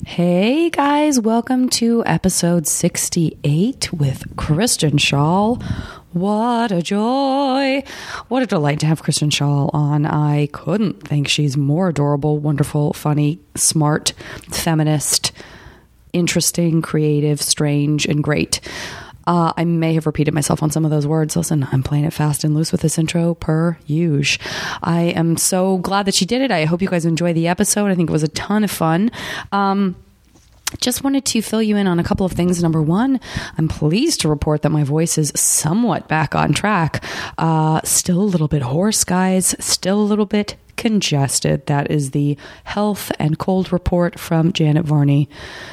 Hey guys, welcome to episode 68 with Kristen Schaal. What a joy. What a delight to have Kristen Schaal on. I couldn't think she's more adorable, wonderful, funny, smart, feminist, interesting, creative, strange, and great. I may have repeated myself on some of those words. Listen, I'm playing it fast and loose with this intro per usual. I am so glad that she did it. I hope you guys enjoy the episode. I think it was a ton of fun. Just wanted to fill you in on a couple of things. Number one, I'm pleased to report that my voice is somewhat back on track. Still a little bit hoarse, guys. Still a little bit congested. That is the health and cold report from Janet Varney.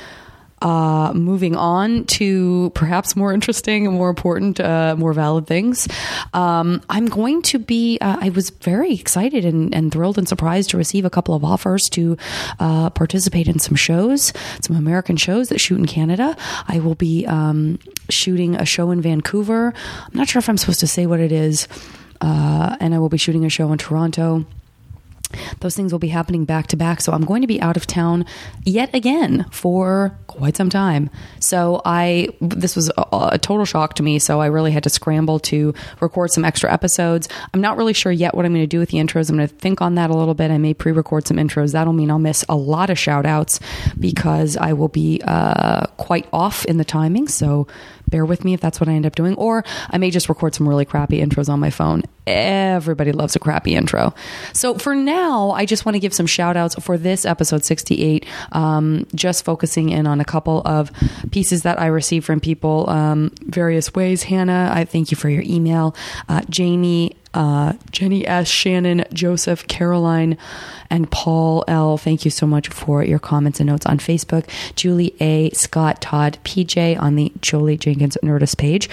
Moving on to perhaps more interesting and more important, more valid things. I'm going to be, I was very excited and thrilled and surprised to receive a couple of offers to participate in some shows, some American shows that shoot in Canada. I will be shooting a show in Vancouver. I'm not sure if I'm supposed to say what it is. And I will be shooting a show in Toronto. Those things will be happening back to back. So I'm going to be out of town yet again for quite some time. So this was a total shock to me. So I really had to scramble to record some extra episodes. I'm not really sure yet what I'm going to do with the intros. I'm going to think on that a little bit. I may pre-record some intros. That'll mean I'll miss a lot of shout outs because I will be quite off in the timing. So bear with me if that's what I end up doing. Or I may just record some really crappy intros on my phone. Everybody loves a crappy intro. So for now, I just want to give some shout outs for this episode 68, just focusing in on a couple of pieces that I received from people various ways. Hannah, I thank you for your email. Jamie, Jenny S., Shannon, Joseph, Caroline, and Paul L., thank you so much for your comments and notes on Facebook. Julie A., Scott, Todd, PJ on the Jolie Jenkins Nerdist page.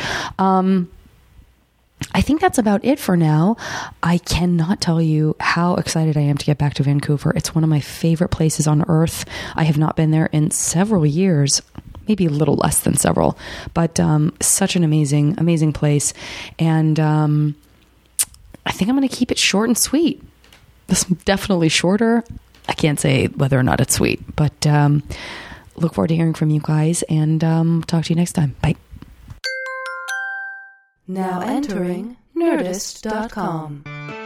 I think that's about it for now. I cannot tell you how excited I am to get back to Vancouver. It's one of my favorite places on earth. I have not been there in several years, maybe a little less than several, but such an amazing, amazing place. And I think I'm going to keep it short and sweet. This is definitely shorter. I can't say whether or not it's sweet, but look forward to hearing from you guys, and talk to you next time. Bye. Now entering Nerdist.com.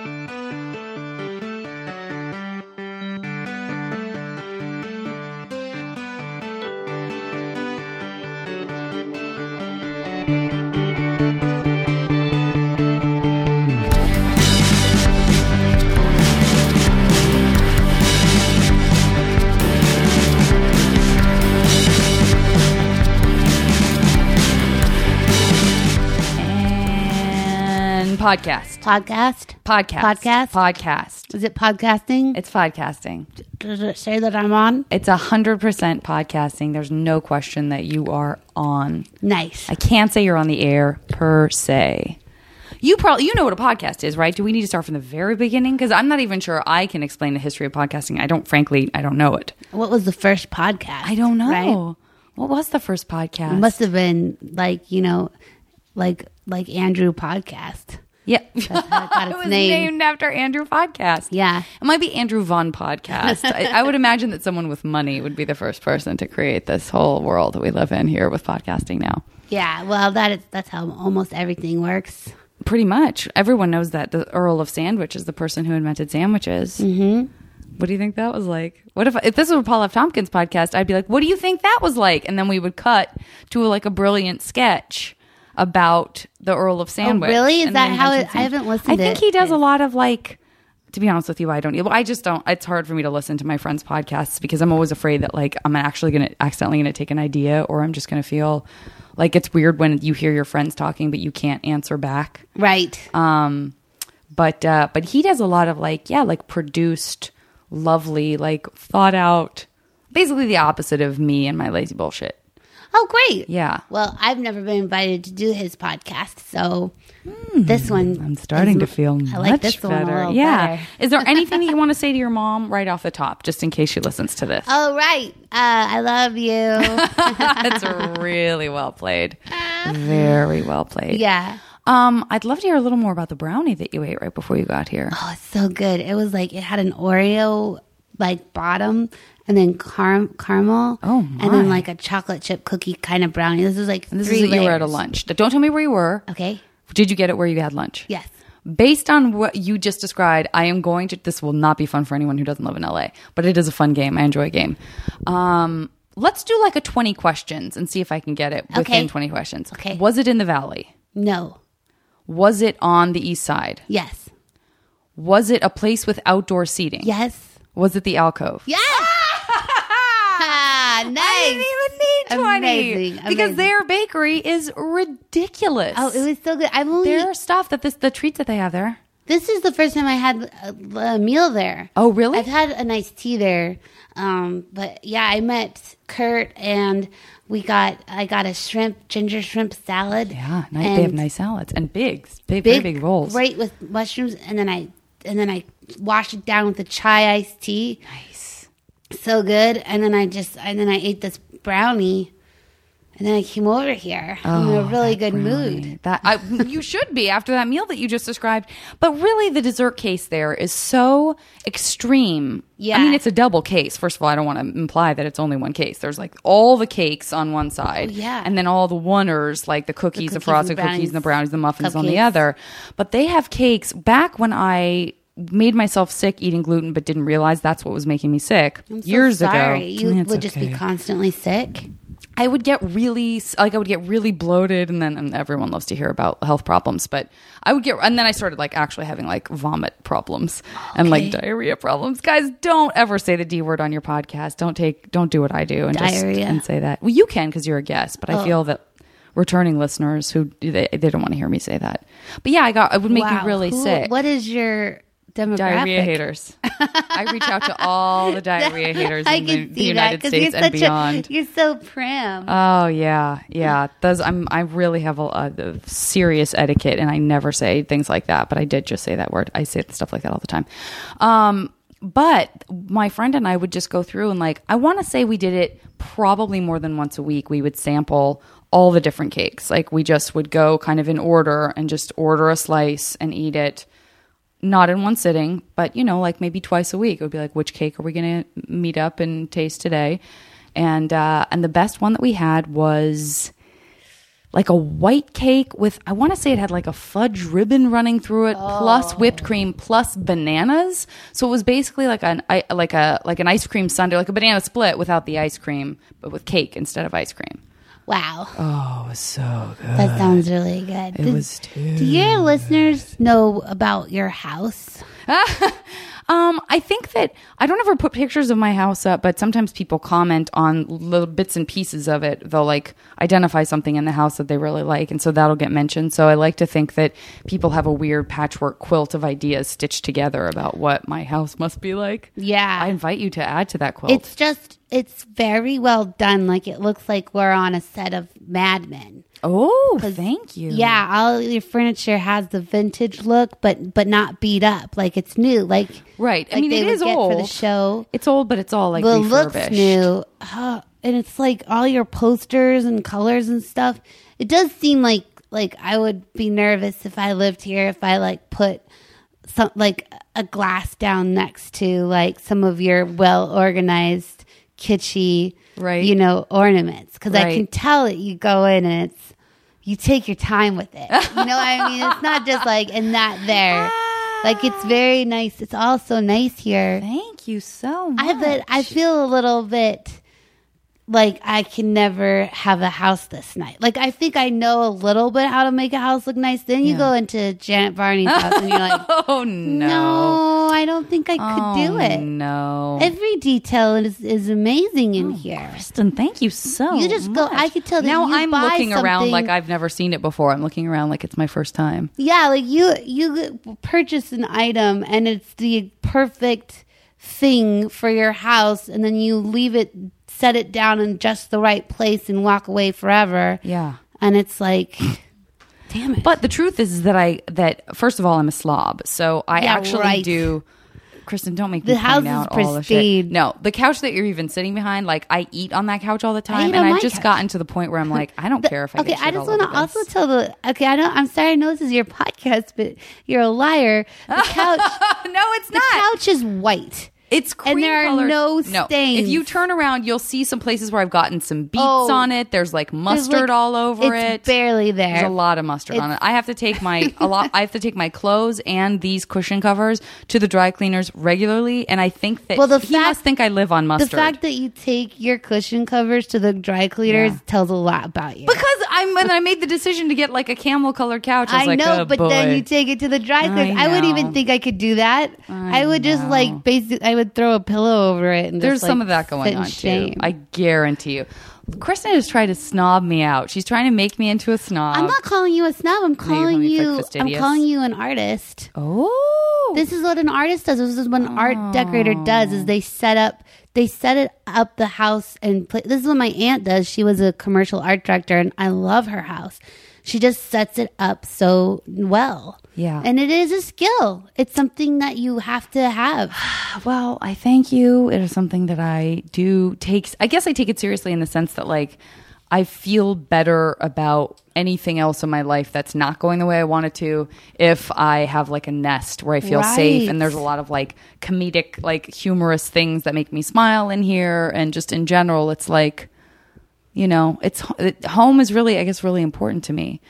Podcast. Is it podcasting? It's podcasting. Does it say that I'm on? It's 100% podcasting. There's no question that you are on. Nice. I can't say you're on the air per se. You know what a podcast is, right? Do we need to start from the very beginning? Because I'm not even sure I can explain the history of podcasting. I don't know it. What was the first podcast? I don't know. Right? What was the first podcast? It must have been like Andrew Podcast. Yeah. That's how it got its it was name. named after Andrew Podcast. Yeah. It might be Andrew Von Podcast. I would imagine that someone with money would be the first person to create this whole world that we live in here with podcasting now. Yeah. Well, that's how almost everything works. Pretty much. Everyone knows that the Earl of Sandwich is the person who invented sandwiches. Mm-hmm. What do you think that was like? What if this was a Paul F. Tompkins podcast? I'd be like, what do you think that was like? And then we would cut to a brilliant sketch about the Earl of Sandwich. Oh, really? Is that how it? I haven't listened to it. I think he does a lot of to be honest with you, I just don't. It's hard for me to listen to my friends' podcasts because I'm always afraid that I'm actually accidentally going to take an idea, or I'm just going to feel like it's weird when you hear your friends talking, but you can't answer back. Right. But he does a lot of produced, lovely, thought out, basically the opposite of me and my lazy bullshit. Oh, great. Yeah. Well, I've never been invited to do his podcast, so this one... I'm starting to feel much I like this better. One a little yeah. better. Is there anything that you want to say to your mom right off the top, just in case she listens to this? Oh, right. I love you. That's really well played. Very well played. Yeah. I'd love to hear a little more about the brownie that you ate right before you got here. Oh, it's so good. It was it had an Oreo bottom, and then caramel. Oh, my. And then like a chocolate chip cookie kind of brownie. This is like And this 3 is layers. you were at a lunch. Don't tell me where you were. Okay. Did you get it where you had lunch? Yes. Based on what you just described, I am going to. This will not be fun for anyone who doesn't live in LA, but it is a fun game. I enjoy a game. Let's do like a 20 questions and see if I can get it within Okay. 20 questions. Okay. Was it in the Valley? No. Was it on the East Side? Yes. Was it a place with outdoor seating? Yes. Was it the alcove? Yes. Ah, nice. I didn't even need 20 Amazing, because amazing. their bakery is ridiculous. Oh, it was so good. I've only. their stuff the treats that they have there. This is the first time I had a meal there. Oh, really? I've had a nice tea there. But yeah, I met Kurt and I got a ginger shrimp salad. Yeah, nice. They have nice salads and very big bowls. Great with mushrooms. And then I washed it down with the chai iced tea. Nice. So good. And then I ate this brownie. And then I came over here. I'm in a really good mood. You should be after that meal that you just described. But really, the dessert case there is so extreme. Yeah. I mean, it's a double case. First of all, I don't want to imply that it's only one case. There's like all the cakes on one side. Oh, yeah. And then all the oneers, like the cookies, the frosted and cookies, and the brownies, the muffins on the cupcakes. other. But they have cakes. Back when I made myself sick eating gluten but didn't realize that's what was making me sick I'm so years sorry. ago. You It's would just be okay. constantly sick. I would get really bloated, and then everyone loves to hear about health problems, but and then I started like actually having like vomit problems and like diarrhea problems. Guys, don't ever say the D word on your podcast. Don't do what I do and Diarrhea. and say that. Well, you can because you're a guest, but I feel that returning listeners who they don't want to hear me say that. But yeah, it would make me really sick. What is your demographic? Diarrhea haters. I reach out to all the diarrhea haters I in can the see United that, 'cause States and beyond. You're so prim. Oh yeah. I really have a serious etiquette, and I never say things like that. But I did just say that word. I say stuff like that all the time. But my friend and I would just go through and like I want to say we did it probably more than once a week. We would sample all the different cakes. Like we just would go kind of in order and just order a slice and eat it. Not in one sitting, but like maybe twice a week. It would be like, which cake are we going to meet up and taste today? And the best one that we had was like a white cake with, I want to say it had like a fudge ribbon running through it, plus whipped cream, plus bananas. So it was basically like an ice cream sundae, like a banana split without the ice cream, but with cake instead of ice cream. Wow. Oh, it was so good. That sounds really good. It was too. Do your listeners know about your house? I think that I don't ever put pictures of my house up, but sometimes people comment on little bits and pieces of it. They'll like identify something in the house that they really like, and so that'll get mentioned. So I like to think that people have a weird patchwork quilt of ideas stitched together about what my house must be like. Yeah. I invite you to add to that quilt. It's very well done. Like it looks like we're on a set of Mad Men. Oh, thank you. Yeah, all your furniture has the vintage look, but not beat up. Like it's new. Like Right. I like mean, they it would is get old for the show. It's old, but it's all like But it refurbished. looks new. And it's like all your posters and colors and stuff. It does seem like I would be nervous if I lived here if I like put some like a glass down next to like some of your well organized kitschy Right. ornaments, because I Right. can tell that you go in and you take your time with it. You know what I mean? It's not just like and that there. Like it's very nice. It's all so nice here. Thank you so much. But I feel a little bit like I can never have a house this nice. Like I think I know a little bit how to make a house look nice. Then you go into Janet Varney's house and you're like, Oh no. no, I don't think I could do it. No. Every detail is amazing in here. Kristen, thank you so You just go. much. I could tell that Now you I'm buy looking around something- like I've never seen it before. I'm looking around like it's my first time. Yeah, like you purchase an item and it's the perfect thing for your house, and then you leave it, set it down in just the right place, and walk away forever. Yeah. And it's like, damn it. But the truth is that first of all, I'm a slob. So I Yeah, actually right. do. Kristen, don't make The me house point is out all the shit. pristine. No, the couch that you're even sitting behind, like I eat on that couch all the time, eat and on my I've just couch. gotten to the point where I'm like, I don't care if I Okay, get shit I just all want over to also this. tell I'm sorry, I know this is your podcast, but you're a liar. The couch, No, it's the not. couch is white. It's cream and there colored. are no stains. If you turn around, you'll see some places where I've gotten some beets on it. There's like mustard all over it. It's barely there. There's a lot of mustard on it. I have to take my I have to take my clothes and these cushion covers to the dry cleaners regularly, and I think that he must think I live on mustard. The fact that you take your cushion covers to the dry cleaners tells a lot about you. Because when I made the decision to get like a camel colored couch, I was like, know, oh, but boy. then you take it to the dry cleaners. I wouldn't even think I could do that. I would just like basically, I would throw a pillow over it, and there's just, some of that going on too. I guarantee you. Kristen is trying to snob me out. She's trying to make me into a snob. I'm not calling you a snob. I'm calling you. Like I'm calling you an artist. Oh, this is what an artist does. This is what an art decorator does. Is they set it up the house and play. This is what my aunt does. She was a commercial art director, and I love her house. She just sets it up so well. Yeah. And it is a skill. It's something that you have to have. Well, I thank you. It is something that I do take. I guess I take it seriously in the sense that like I feel better about anything else in my life that's not going the way I want it to if I have like a nest where I feel safe, and there's a lot of like comedic, like humorous things that make me smile in here, and just in general, it's like, you know, home is really, I guess, really important to me.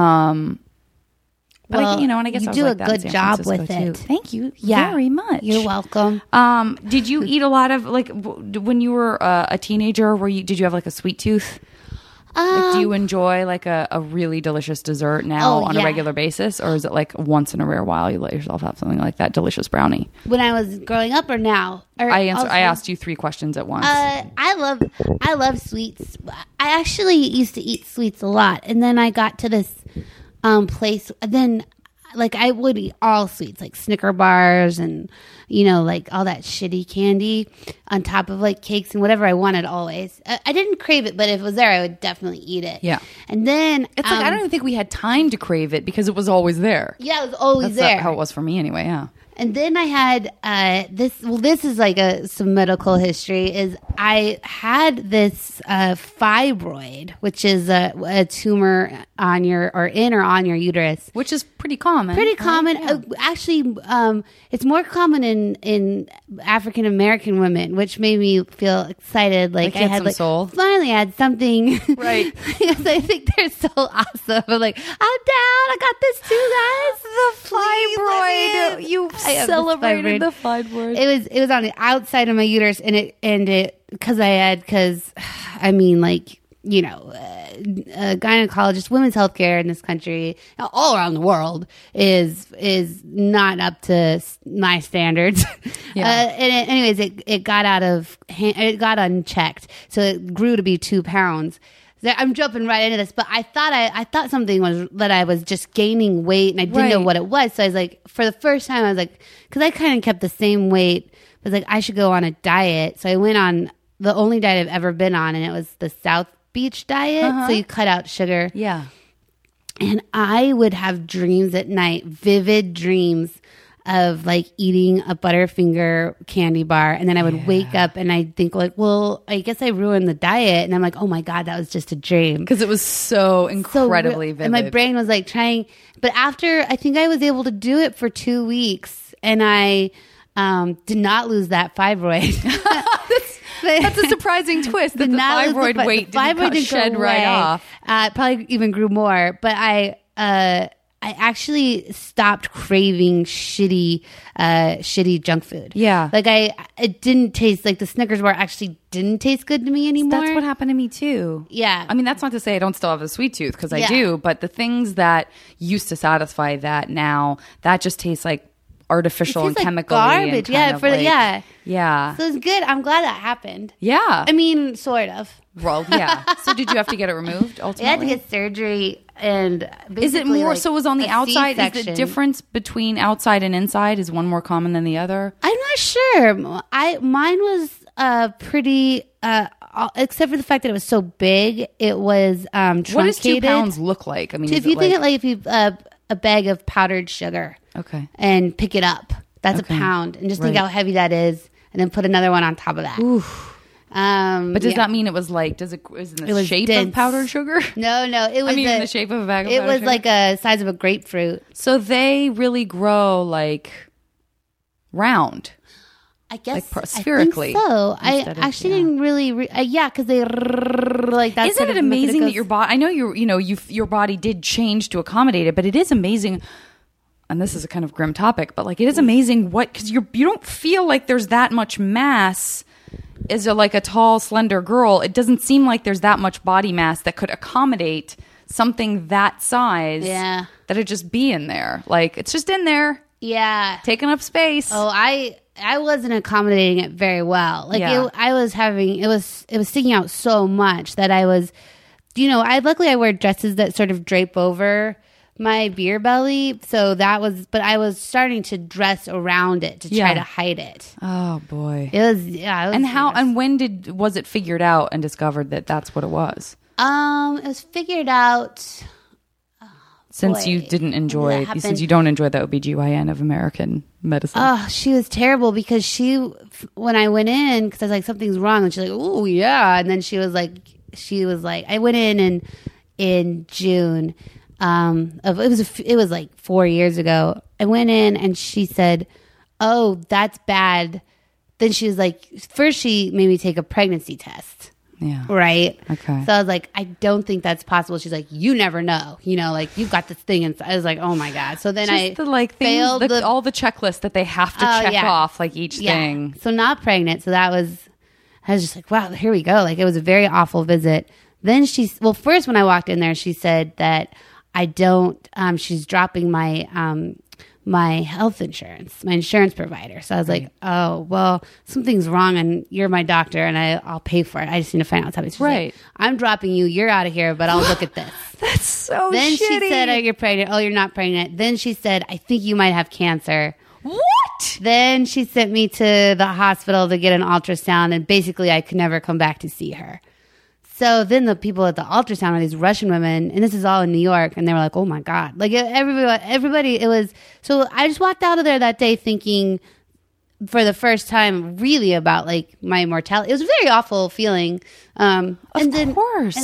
But well, and I guess you I was do like a that in good San job Francisco, with too. it. Thank you very much. You're welcome. Did you eat a lot of like when you were a teenager? Did you have like a sweet tooth? Like, do you enjoy like a really delicious dessert now on a regular basis, or is it like once in a rare while you let yourself have something like that delicious brownie? When I was growing up, or now? I asked you 3 questions at once. I love sweets. I actually used to eat sweets a lot, and then I got to this place. Then, like, I would eat all sweets, like Snicker bars and like all that shitty candy on top of like cakes and whatever I wanted. Always, I didn't crave it, but if it was there, I would definitely eat it. Yeah, and then it's like I don't even think we had time to crave it because it was always there. Yeah, it was always there. That's how it was for me, anyway. Yeah. And then I had this. Well, this is like some medical history. Is I had this fibroid, which is a tumor on your uterus, which is pretty common. Pretty common. Right? Yeah. Actually, it's more common in African American women, which made me feel excited. Like I had soul. Finally, I had something. Right. Because I think they're so awesome. I'm like, I'm down. I got this too, guys. The fibroid. You celebrated the fibroid. It was on the outside of my uterus, and it because I mean, like, gynecologist, women's healthcare in this country, all around the world, is not up to my standards. Yeah. Anyways, it got out of hand, it got unchecked, so it grew to be 2 pounds. I'm jumping right into this, but I thought something was that I was just gaining weight, and I didn't know what it was. So I was like, for the first time, I was like, because I kind of kept the same weight, I was like, I should go on a diet. So I went on the only diet I've ever been on, and it was the South Beach diet. So you cut out sugar. Yeah. And I would have dreams at night, vivid dreams of like eating a Butterfinger candy bar, and then I would wake up and I'd think like, well, I guess I ruined the diet, and I'm like, oh my god, that was just a dream, because it was so incredibly vivid. And my brain was like trying, but after I think I was able to do it for 2 weeks, and I did not lose that fibroid. That's a surprising twist. That the fibroid weight didn't shed right off. It probably even grew more, but I actually stopped craving shitty junk food. Yeah. Like it didn't taste like the Snickers bar actually didn't taste good to me anymore. That's what happened to me too. Yeah. I mean, that's not to say I don't still have a sweet tooth, because I do, but the things that used to satisfy that now, that just tastes like artificial and chemical garbage. Yeah. Yeah. So it's good. I'm glad that happened. Yeah. I mean, sort of. Well, yeah. So did you have to get it removed ultimately? I had to get surgery, and is it more like so? Was on the outside? C-section. Is the difference between outside and inside, is one more common than the other? I'm not sure. Mine was pretty. Except for the fact that it was so big, it was truncated. What does 2 pounds look like? I mean, if you think it like if you a bag of powdered sugar, okay, and pick it up, that's a pound, and just think how heavy that is, and then put another one on top of that. Oof. But does that mean it was like? Is in the shape of powdered sugar? No. It was. in the shape of a bag of powdered sugar. It was like a size of a grapefruit. So they really grow like round. I guess spherically. I think so. I instead of- actually didn't really. Because they like that. Isn't it amazing that your body? I know your body did change to accommodate it, but it is amazing. And this is a kind of grim topic, but like it is amazing because you don't feel like there's that much mass as a tall, slender girl. It doesn't seem like there's that much body mass that could accommodate something that size. Yeah. That it'd just be in there. Like it's just in there. Yeah. Taking up space. Oh, I wasn't accommodating it very well. Like Yeah. it was sticking out so much that I was, luckily I wear dresses that sort of drape over my beer belly. So but I was starting to dress around it to try to hide it. Oh boy. It was. And when was it figured out and discovered that that's what it was? It was figured out. Since you didn't enjoy, since you don't enjoy the OBGYN of American medicine. Oh, she was terrible because when I went in, because I was like, something's wrong. And she's like, oh, yeah. And then she was like, I went in June. It was like 4 years ago. I went in and she said, oh, that's bad. Then she was like, first she made me take a pregnancy test. Yeah. Right. Okay. So I was like, I don't think that's possible. She's like, you never know. You've got this thing. And I was like, oh my God. So then Just failed all the checklists that they have to check off, like each thing. So not pregnant. So I was just like, wow, here we go. Like it was a very awful visit. Then first when I walked in there, she said that she's dropping my health insurance, my insurance provider. So I was like, oh, well, something's wrong and you're my doctor and I'll pay for it. I just need to find out what's happening. She's like, I'm dropping you. You're out of here, but I'll look at this. That's so Then shitty. she said, oh, you're pregnant. Oh, you're not pregnant. Then she said, I think you might have cancer. What? Then she sent me to the hospital to get an ultrasound and basically I could never come back to see her. So then the people at the ultrasound are these Russian women, and this is all in New York, and they were like, oh my God. Like everybody, it was, so I just walked out of there that day thinking for the first time really about like my mortality. It was a very awful feeling. Of course.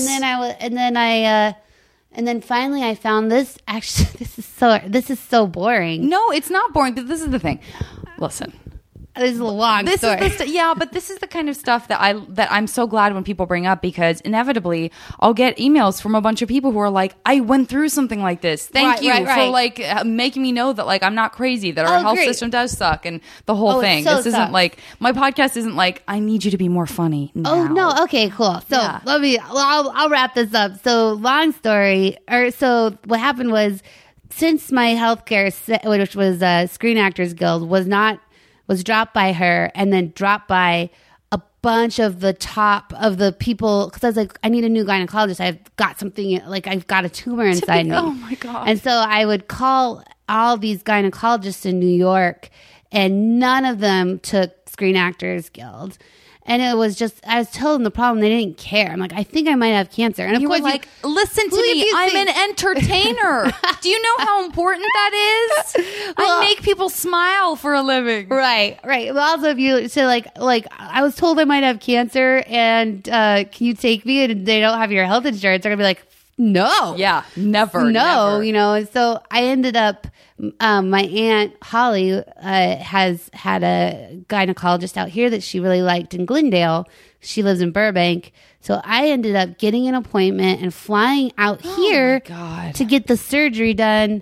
And then finally I found this, actually, this is so boring. No, it's not boring, but this is the thing. Listen. This is a long story. But this is the kind of stuff that I'm so glad when people bring up, because inevitably I'll get emails from a bunch of people who are like, I went through something like this. Thank you for like making me know that like I'm not crazy, that our health system does suck and the whole thing. This isn't like, my podcast isn't like, I need you to be more funny now. Oh no, okay, cool. So I'll wrap this up. So long story, so what happened was, since my healthcare, which was Screen Actors Guild, was dropped by her and then dropped by a bunch of the top of the people, because I was like, I need a new gynecologist. I've got something, like I've got a tumor inside me. Oh my God. And so I would call all these gynecologists in New York and none of them took Screen Actors Guild. And it was just, I was telling them the problem. They didn't care. I'm like, I think I might have cancer. And of course, were like, listen to me. I'm an entertainer. Do you know how important that is? I make people smile for a living. Right. Well, also, if you say like I was told I might have cancer, and can you take me? And they don't have your health insurance. They're gonna be like, no. Yeah, never. No, never. So I ended up. My aunt Holly has had a gynecologist out here that she really liked in Glendale. She lives in Burbank. So I ended up getting an appointment and flying out here to get the surgery done.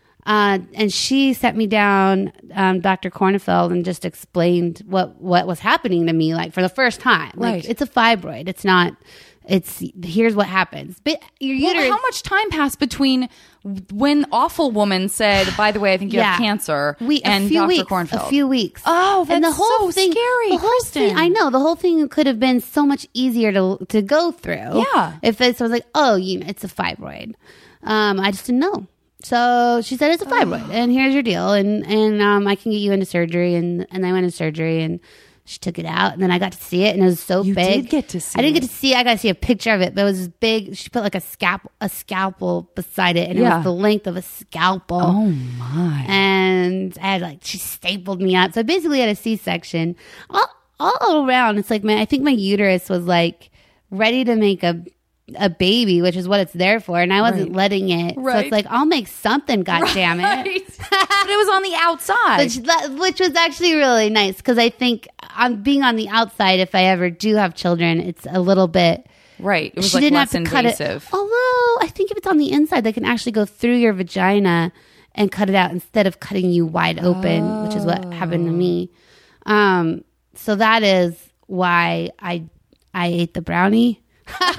And she sat me down, Dr. Kornefeld, and just explained what was happening to me, like for the first time. Like it's a fibroid. It's not. Here's what happens. But your uterus. How much time passed between when Awful Woman said, by the way, I think you have cancer, and Dr. Kornfeld? A few weeks. Oh, that's and the whole so thing, scary, the whole Kristen. thing, I know. The whole thing could have been so much easier to go through. Yeah. If I was like, oh, it's a fibroid. I just didn't know. So she said, it's a fibroid, and here's your deal, and I can get you into surgery, and I went into surgery, and she took it out, and then I got to see it, and it was so you big. Did get to see I didn't it. get to see it. I got to see a picture of it, but it was this big. She put like a scalpel beside it, and it was the length of a scalpel. Oh my! And I had she stapled me up. So I basically had a C-section. All around, it's like I think my uterus was like ready to make a a baby, which is what it's there for, and I wasn't letting it. So it's like, I'll make something, goddammit. But it was on the outside. Which was actually really nice, because I think being on the outside, if I ever do have children, it's a little bit... Right. It was she like didn't less have to cut invasive. it. Although, I think if it's on the inside, they can actually go through your vagina and cut it out instead of cutting you wide open, which is what happened to me. So that is why I ate the brownie. What?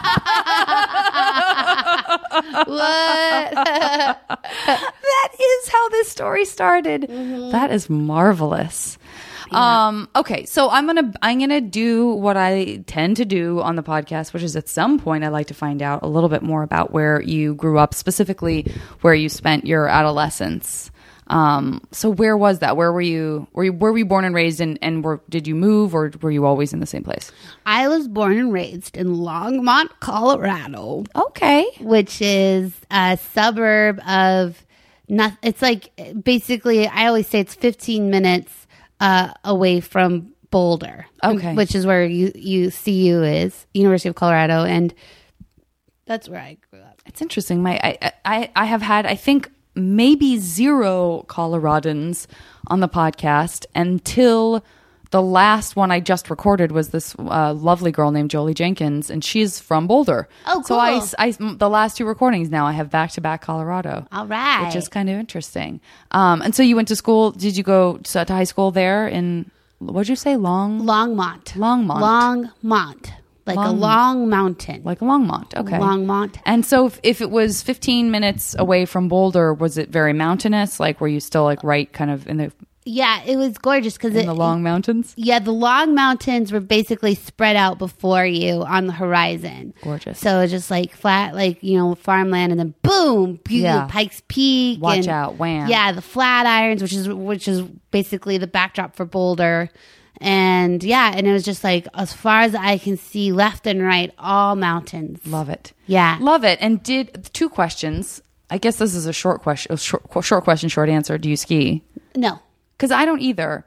That is how this story started. That is marvelous. Okay, so I'm gonna do what I tend to do on the podcast, which is at some point I like to find out a little bit more about where you grew up, specifically where you spent your adolescence. So where was that? Where were you born and raised, and did you move, or were you always in the same place? I was born and raised in Longmont, Colorado. Okay. Which is a suburb of it's like, basically, I always say it's 15 minutes away from Boulder. Okay. Which is where CU is, University of Colorado, and that's where I grew up. It's interesting. I have had, I think, maybe 0 Coloradans on the podcast until the last one I just recorded was this lovely girl named Jolie Jenkins, and she's from Boulder. Oh, cool. So I the last 2 recordings now I have back-to-back Colorado. All right. Which is kind of interesting. And so you went to school, did you go to high school there in, what'd you say, Longmont. Longmont. Like a long mountain. Like Longmont, okay. Longmont. And so if it was 15 minutes away from Boulder, was it very mountainous? Like, were you still like right kind of in the... Yeah, it was gorgeous because the long mountains? Yeah, the long mountains were basically spread out before you on the horizon. Gorgeous. So it's just like flat, like, farmland, and then boom, Pikes Peak. Watch out, wham. Yeah, the Flatirons, which is basically the backdrop for Boulder. And it was just like, as far as I can see, left and right, all mountains. Love it. Yeah. Love it. And 2 questions. I guess this is a short question, short answer. Do you ski? No. Because I don't either.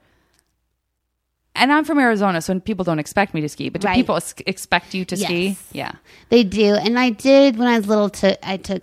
And I'm from Arizona, so people don't expect me to ski. But do people expect you to ski? Yeah. They do. And I did, when I was little, I took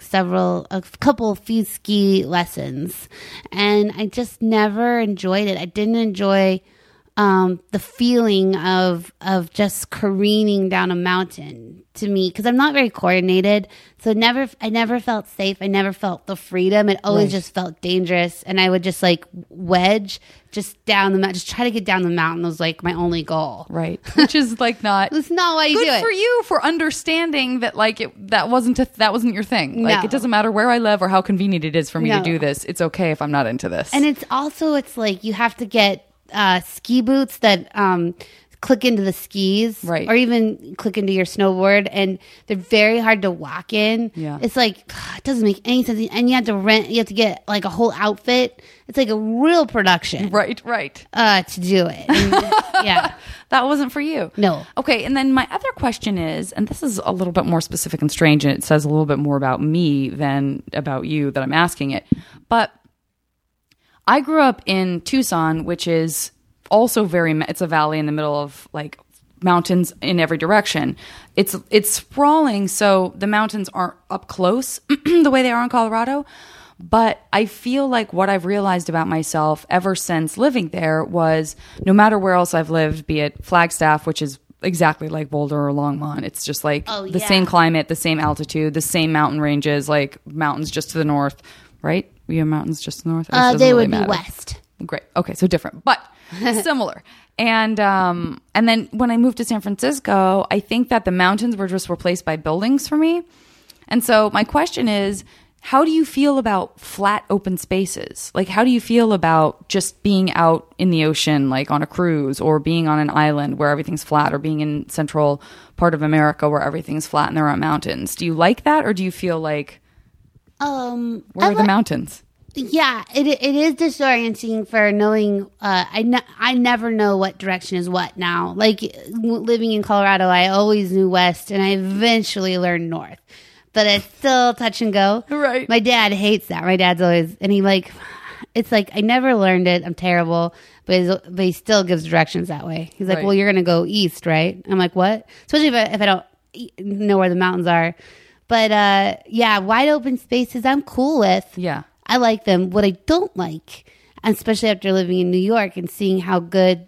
a few ski lessons. And I just never enjoyed it. I didn't enjoy the feeling of just careening down a mountain to me, because I'm not very coordinated. So I never felt safe. I never felt the freedom. It always just felt dangerous. And I would just like wedge just down the mountain, just try to get down the mountain was like my only goal. Right. Which is like not... It's not why you do it. Good for you for understanding that like that wasn't your thing. Like, No. it doesn't matter where I live or how convenient it is for me to do this. It's okay if I'm not into this. And it's like you have to get ski boots that click into the skis, right, or even click into your snowboard, and they're very hard to walk in. Yeah, it's like it doesn't make any sense, and you have to get like a whole outfit. It's like a real production, right, to do it. And, yeah, that wasn't for you. No. Okay, and then my other question is, and this is a little bit more specific and strange, and it says a little bit more about me than about you that I'm asking it, but I grew up in Tucson, which is also it's a valley in the middle of like mountains in every direction. It's sprawling, so the mountains aren't up close the way they are in Colorado. But I feel like what I've realized about myself ever since living there was no matter where else I've lived, be it Flagstaff, which is exactly like Boulder or Longmont, it's just like the same climate, the same altitude, the same mountain ranges, like mountains just to the north, right? We have mountains just to the north? They would be west. Great. Okay, so different, but similar. And then when I moved to San Francisco, I think that the mountains were just replaced by buildings for me. And so my question is, how do you feel about flat open spaces? Like, how do you feel about just being out in the ocean, like on a cruise, or being on an island where everything's flat, or being in central part of America where everything's flat and there aren't mountains? Do you like that, or do you feel like, where are the mountains? Yeah, it is disorienting for knowing. I never know what direction is what now. Like living in Colorado, I always knew west, and I eventually learned north. But it's still touch and go. Right. My dad hates that. My dad's always, and it's like I never learned it. I'm terrible, but he still gives directions that way. He's like, right. Well, you're going to go east, right? I'm like, what? Especially if I don't know where the mountains are. But yeah, wide open spaces I'm cool with. Yeah. I like them. What I don't like, especially after living in New York and seeing how good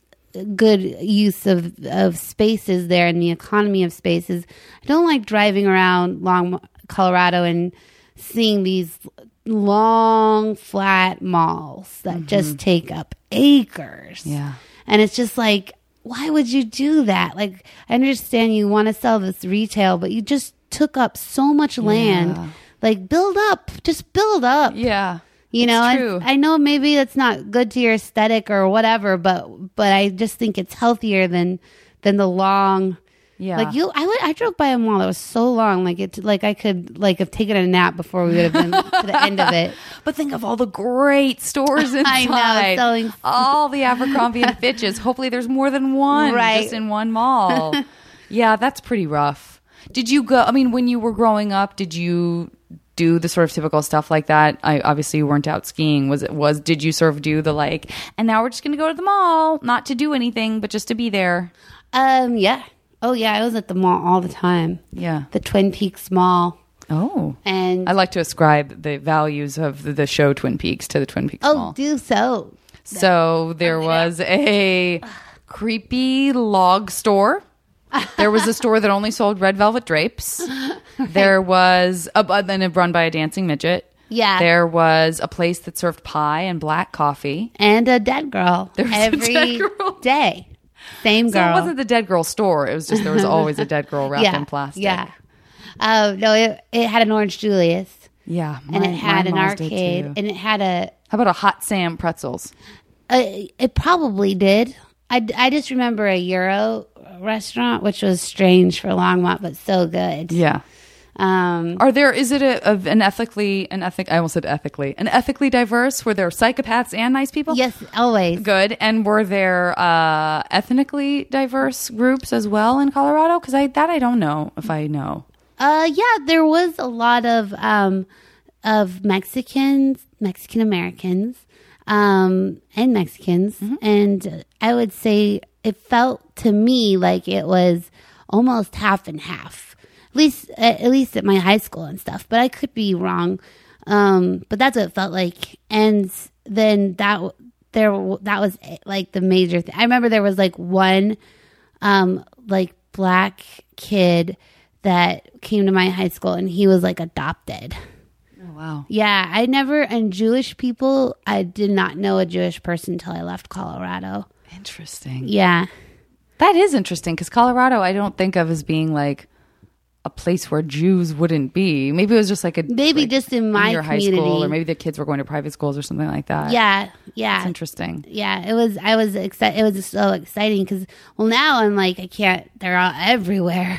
use of spaces there and the economy of spaces, I don't like driving around Colorado and seeing these long flat malls that just take up acres. Yeah. And it's just like, why would you do that? Like, I understand you want to sell this retail, but you just took up so much land. Yeah. Like, build up. Just build up. Yeah. You know, It's true. I know maybe that's not good to your aesthetic or whatever, but I just think it's healthier than the long. Yeah. Like I drove by a mall that was so long, like I could have taken a nap before we would have been to the end of it. But think of all the great stores inside. I know, selling all the Abercrombie and Fitches. Hopefully there's more than one just in one mall. Yeah, that's pretty rough. Did you go, I mean, when you were growing up, did you do the sort of typical stuff like that? Obviously you weren't out skiing. Did you sort of do the like, and now we're just going to go to the mall, not to do anything, but just to be there? Yeah. Oh yeah, I was at the mall all the time. Yeah. The Twin Peaks Mall. Oh. And I like to ascribe the values of the show Twin Peaks to the Twin Peaks Mall. do so. So there was a creepy log store. There was a store that only sold red velvet drapes. There was then run by a dancing midget. Yeah. There was a place that served pie and black coffee. And a dead girl There was a every dead girl. day. Same So girl. it wasn't the dead girl store. It was just there was always a dead girl wrapped in plastic. Yeah. No, it had an Orange Julius. Yeah. And it had an Miles did arcade. too. And it had a... How about a Hot Sam pretzels? It probably did. I just remember a Euro restaurant, which was strange for Longmont, but so good. Yeah. Is it an ethically diverse? Were there psychopaths and nice people? Yes, always. Good. And were there ethnically diverse groups as well in Colorado? Because I don't know if I know. Yeah, there was a lot of Mexican Americans, and Mexicans, and I would say it felt to me like it was almost half and half. At least at my high school and stuff, but I could be wrong. But that's what it felt like. And then that was like the major thing. I remember there was like one, like black kid that came to my high school and he was like adopted. Oh, wow. Yeah. And Jewish people, I did not know a Jewish person until I left Colorado. Interesting. Yeah. That is interesting because Colorado I don't think of as being like a place where Jews wouldn't be. Maybe it was just just in my your high community. school, or maybe the kids were going to private schools or something like that. Yeah. It's interesting. Yeah, it was. I was excited. It was just so exciting because, well, now I'm like, I can't. They're all everywhere.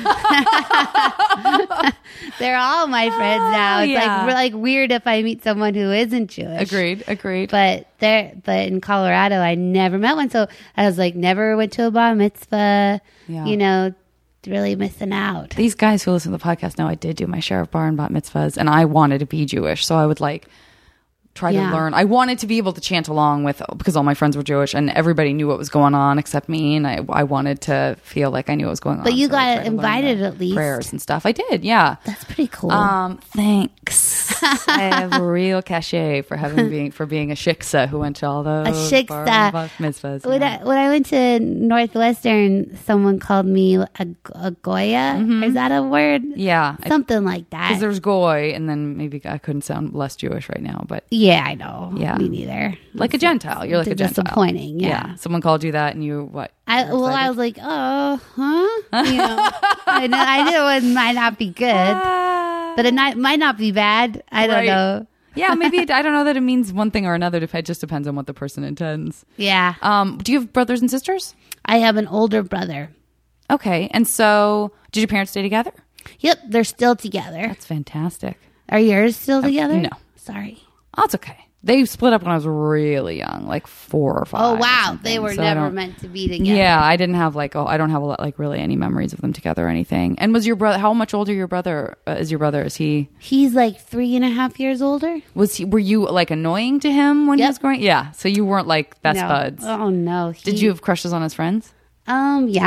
They're all my friends now. It's like weird if I meet someone who isn't Jewish. Agreed. But in Colorado, I never met one. So I was like, never went to a bar mitzvah. Yeah. You know, really missing out. These guys who listen to the podcast know I did do my share of bar and bat mitzvahs, and I wanted to be Jewish, so I would try to learn. I wanted to be able to chant along because all my friends were Jewish and everybody knew what was going on except me, and I wanted to feel like I knew what was going on. But you got invited at least. Prayers and stuff. I did, yeah. That's pretty cool. Thanks. I have a real cachet for being a shiksa who went to all those bar and bat mitzvahs. When I went to Northwestern, someone called me a Goya. Is that a word? Yeah. Something like that. Because there's goy, and then maybe I couldn't sound less Jewish right now, but... Yeah, I know. Yeah. Me neither. Like a Gentile. You're like a Gentile. Disappointing, yeah. Someone called you that and you, what? I was like, oh, huh? You know, I know it might not be good, but it might not be bad. I don't know. Yeah, maybe I don't know that it means one thing or another. It just depends on what the person intends. Yeah. Do you have brothers and sisters? I have an older brother. Okay. And so did your parents stay together? Yep. They're still together. That's fantastic. Are yours still together? No. Sorry. Oh, it's okay. They split up when I was really young, like 4 or 5. Oh, wow. They were never meant to be together. Yeah, I didn't have I don't have a lot, really any memories of them together or anything. And was your brother, how much older your brother is your brother? Is he? He's like 3.5 years older. Were you annoying to him when he was growing? Yeah. So you weren't best buds. Oh, no. Did you have crushes on his friends? Yeah.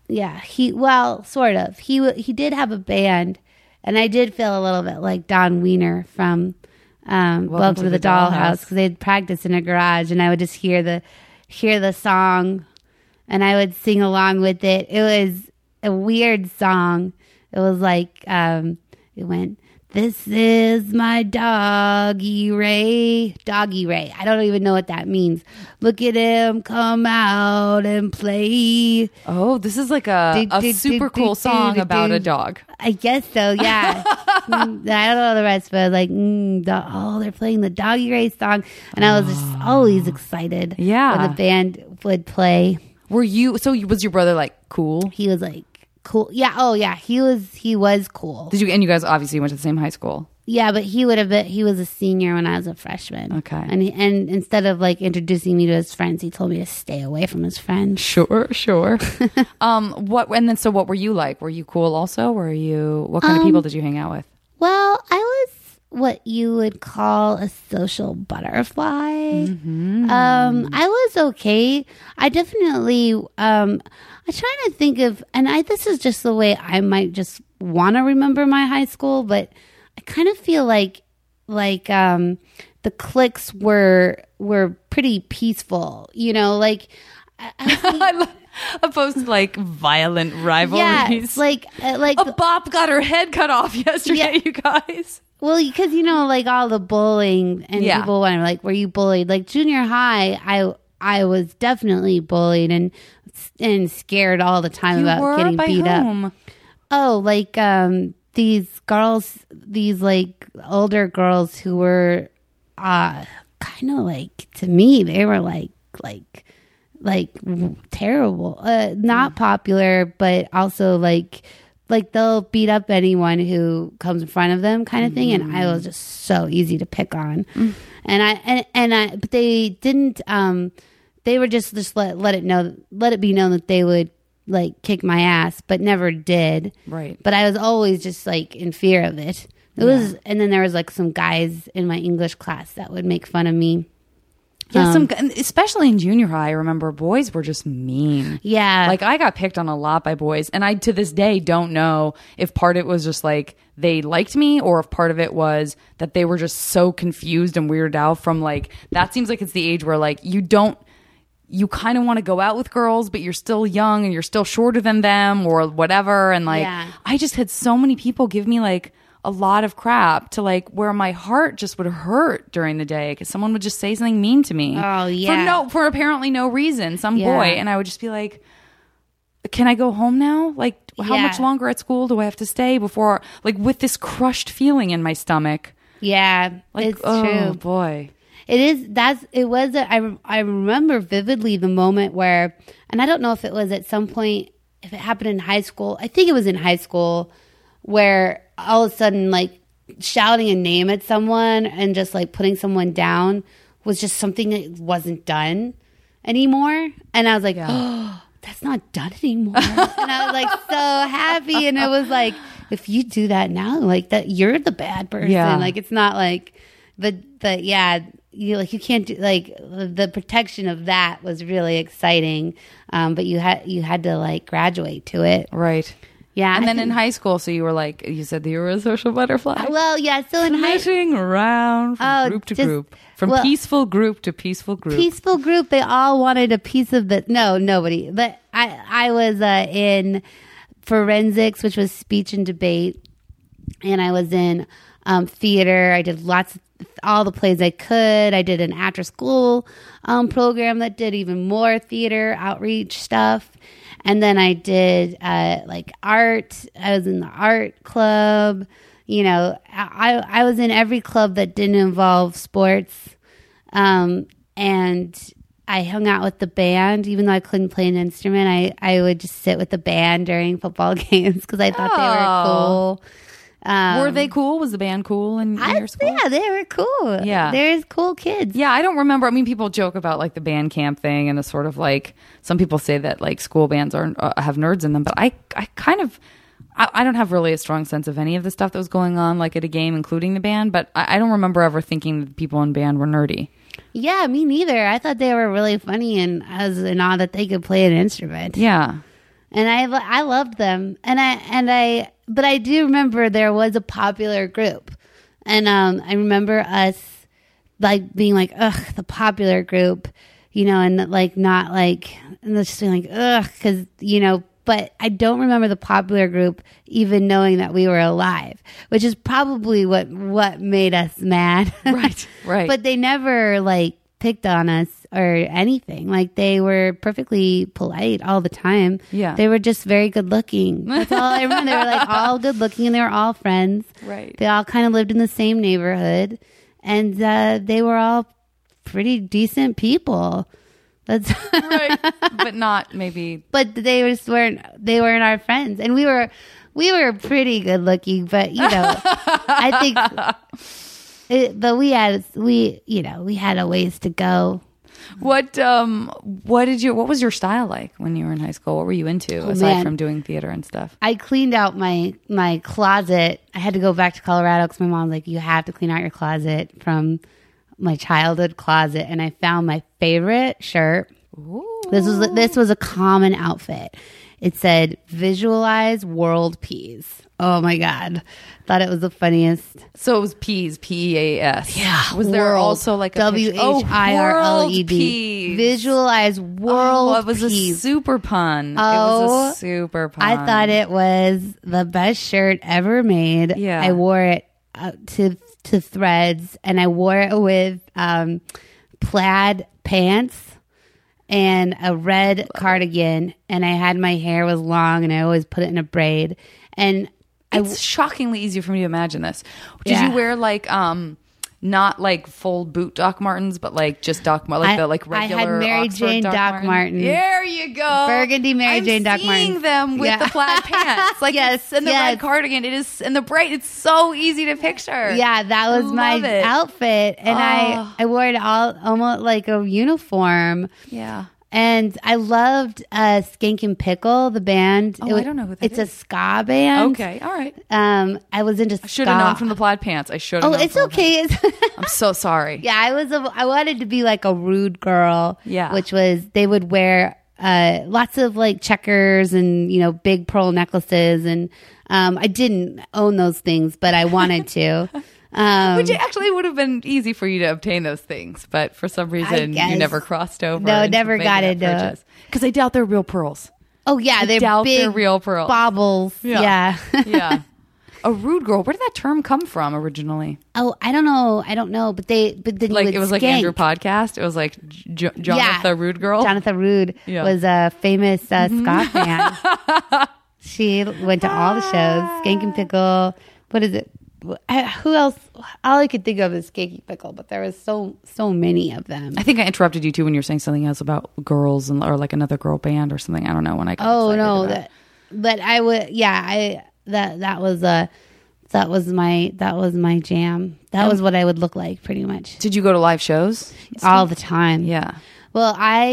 Yeah, sort of. He did have a band, and I did feel a little bit like Don Wiener from Welcome to the Dollhouse, because they'd practice in a garage, and I would just hear the song, and I would sing along with it. It was a weird song. It was like it went, "This is my doggy Ray." Doggy Ray. I don't even know what that means. Look at him come out and play. Oh, this is like a super cool song about a dog. I guess so, yeah. I don't know the rest, but I was like, they're playing the Doggy Ray song. And I was just always excited when the band would play. Was your brother like cool? He was like, cool. Yeah. Oh, yeah. He was cool. And you guys obviously went to the same high school. Yeah, but he was a senior when I was a freshman. Okay. And instead of like introducing me to his friends, he told me to stay away from his friends. Sure. What were you like? Were you cool also? What kind of people did you hang out with? Well, I was what you would call a social butterfly. Mm-hmm. I was okay. I definitely, I'm trying to think of, this is just the way I might just want to remember my high school, but I kind of feel like the cliques were pretty peaceful, like, opposed to like violent rivalries. Yeah, like a bop got her head cut off yesterday, you guys. Well, because like all the bullying and people were like, "Were you bullied?" Like junior high, I was definitely bullied and scared all the time about getting beat up. Oh, like these girls, these like older girls who were kind of like, to me, they were like terrible, not popular, but also like they'll beat up anyone who comes in front of them, kind of thing. And I was just so easy to pick on. But they didn't. They were just let it be known that they would like kick my ass, but never did. Right. But I was always just like in fear of it. It was, and then there was like some guys in my English class that would make fun of me. Yeah, especially in junior high, I remember boys were just mean. Yeah. Like I got picked on a lot by boys, and I to this day don't know if part of it was just like they liked me or if part of it was that they were just so confused and weirded out from like, that seems like it's the age where like you kind of want to go out with girls, but you're still young and you're still shorter than them or whatever. And like, I just had so many people give me like a lot of crap to like where my heart just would hurt during the day because someone would just say something mean to me. Oh yeah. For apparently no reason, some boy. And I would just be like, can I go home now? Like how much longer at school do I have to stay before, like with this crushed feeling in my stomach? Yeah, like, it's oh, true. Boy. I remember vividly the moment where, and I don't know if it was at some point, if it happened in high school. I think it was in high school where all of a sudden like shouting a name at someone and just like putting someone down was just something that wasn't done anymore. And I was like, oh, that's not done anymore. And I was like so happy. And it was like, if you do that now, like that, you're the bad person. Yeah. Like it's not like you can't do like the protection of that was really exciting. But you had to like graduate to it. Right. Yeah. And then in high school, so you were like, you said that you were a social butterfly. Well, yeah. So in flitting around from group to group, from peaceful group to peaceful group. Peaceful group. They all wanted a piece of the. No, nobody. But I was in forensics, which was speech and debate, and I was in theater. I did all the plays I could. I did an after school program that did even more theater outreach stuff. And then I did like art. I was in the art club. You know, I was in every club that didn't involve sports. And I hung out with the band. Even though I couldn't play an instrument, I would just sit with the band during football games because I thought they were cool. Were they cool? Was the band cool in your school? Yeah, they were cool. Yeah. There's cool kids. Yeah, I don't remember. I mean, people joke about like the band camp thing and the sort of like, some people say that like school bands have nerds in them, but I kind of, I don't have really a strong sense of any of the stuff that was going on like at a game, including the band, but I don't remember ever thinking that people in band were nerdy. Yeah, me neither. I thought they were really funny and I was in awe that they could play an instrument. Yeah. And I loved them. But I do remember there was a popular group. And I remember us like being like, ugh, the popular group, you know, and like not like, and just being like, ugh, because, you know, but I don't remember the popular group even knowing that we were alive, which is probably what made us mad. Right. But they never like picked on us or anything. Like they were perfectly polite all the time. Yeah. They were just very good looking. That's all I remember. They were like all good looking and they were all friends. Right. They all kind of lived in the same neighborhood and they were all pretty decent people. That's Right. But not maybe. But they weren't our friends. And we were pretty good looking, but you know, I think but we had a ways to go. What was your style like when you were in high school? What were you into aside from doing theater and stuff? I cleaned out my closet. I had to go back to Colorado because my mom was like, you have to clean out your closet from my childhood closet. And I found my favorite shirt. Ooh. This was a common outfit. It said, visualize world peace. Oh my God. Thought it was the funniest. So it was peas, P-E-A-S. Yeah. Was there also like a W-H-I-R-L-E-D. peas. Visualize world it was peace. a super pun. Oh, it was a super pun. I thought it was the best shirt ever made. Yeah. I wore it to threads, and I wore it with plaid pants and a red cardigan, and I had my hair was long, and I always put it in a braid. And it's shockingly easy for me to imagine this. Did Yeah. you wear like not like full boot Doc Martens, but like just Doc Martens, like the like regular I had Mary Oxford Jane Doc Martens. There you go, Burgundy Mary Jane Doc Martens. I'm seeing them with Yeah. the plaid pants, like Yes, and the yes. red cardigan. It is and the bright. It's so easy to picture. Yeah, that was my Love it. outfit, and I wore it all almost like a uniform. Yeah. And I loved Skank and Pickle, the band. Oh, I don't know who that it's is. a ska band. Okay. All right. I was into ska. I should have known from the plaid pants. I should have. Oh, known it's from the okay. I'm so sorry. Yeah, I wanted to be like a rude girl. Yeah. Which was, they would wear lots of like checkers and, you know, big pearl necklaces. And I didn't own those things, but I wanted to. Which actually would have been easy for you to obtain those things, but for some reason you guess. never crossed over. No, never got into it. Because I doubt they're real pearls. Oh, yeah. They're doubt big they're real pearls. baubles. Yeah. Yeah. A rude girl. Where did that term come from originally? Oh, I don't know. But then Like you would it was like skank. Andrew podcast. It was like Jonathan Rude Girl. Jonathan Rude Yeah. was a famous ska fan. She went to all the shows. Skank and Pickle. What is it? Who else? All I could think of is Skanky Pickle, but there was so many of them. I think I interrupted you too when you were saying something else about girls or like another girl band or something. I don't know when I got Oh excited no, about it. but I would. Yeah, that was my jam. That was what I would look like pretty much Did you go to live shows? all the time. Yeah. Well,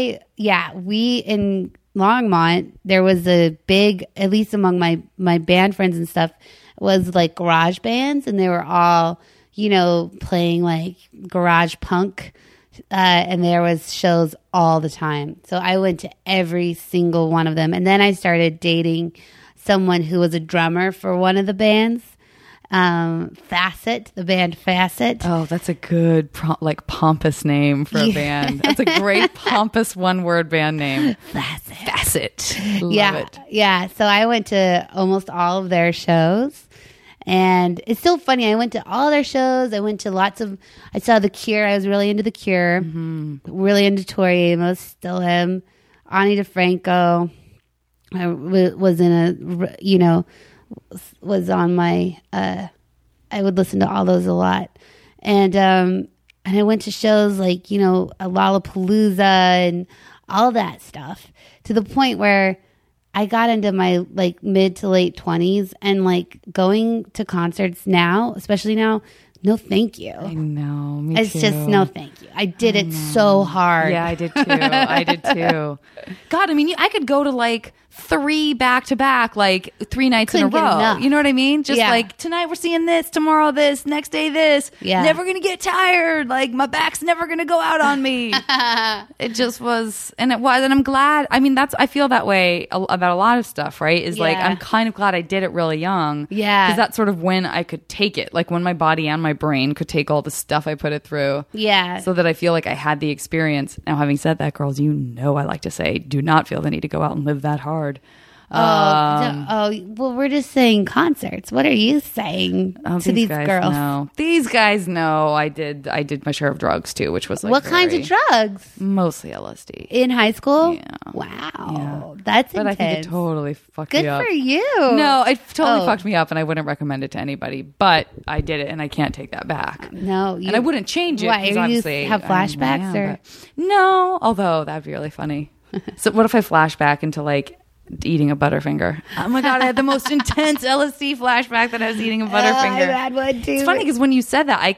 we in Longmont, there was a big, at least among my band friends and stuff, was like garage bands, and they were all, you know, playing like garage punk, and there was shows all the time. So I went to every single one of them, and then I started dating someone who was a drummer for one of the bands. Facet, the band Facet. Oh, that's a good, pompous name for a band. That's a great, pompous one-word band name. Facet. Love it. Yeah. So I went to almost all of their shows. And it's so funny. I went to all their shows. I saw The Cure. I was really into The Cure. Mm-hmm. Really into Tori Amos. Still am. Ani DeFranco. I was was on my, I would listen to all those a lot. And I went to shows like, you know, Lollapalooza and all that stuff, to the point where I got into my like mid to late 20s, and like going to concerts now, especially now, no thank you. I know. Me It's too. just no thank you. I did it so hard. Yeah, I did too. God, I mean, I could go to like 3 back-to-back, like 3 nights Couldn't in get a row. enough. You know what I mean? Just Yeah. like, tonight we're seeing this, tomorrow this, next day this. Yeah. Never gonna get tired. Like, my back's never gonna go out on me. It just was, and it was, and I'm glad. I mean, I feel that way about a lot of stuff, right? Is like, Yeah. I'm kind of glad I did it really young. Yeah. Because that's sort of when I could take it. Like, when my body and my brain could take all the stuff I put it through. Yeah. So that I feel like I had the experience. Now, having said that, girls, you know I like to say, do not feel the need to go out and live that hard. Well, we're just saying concerts. What are you saying to these guys girls? know. These guys know I did my share of drugs too, which was like What kinds of drugs? Mostly LSD. In high school? Yeah. Wow. That's But intense. I think it totally fucked Good me up. for you. No, it totally Oh. fucked me up, and I wouldn't recommend it to anybody. But I did it, and I can't take that back. No. And I wouldn't change it. Why? 'Cause You obviously have I flashbacks am, or? but- No, although that'd be really funny. So what if I flash back into like eating a Butterfinger? Oh my God, I had the most intense LSD flashback that I was eating a Butterfinger. I had one too. It's funny because when you said that,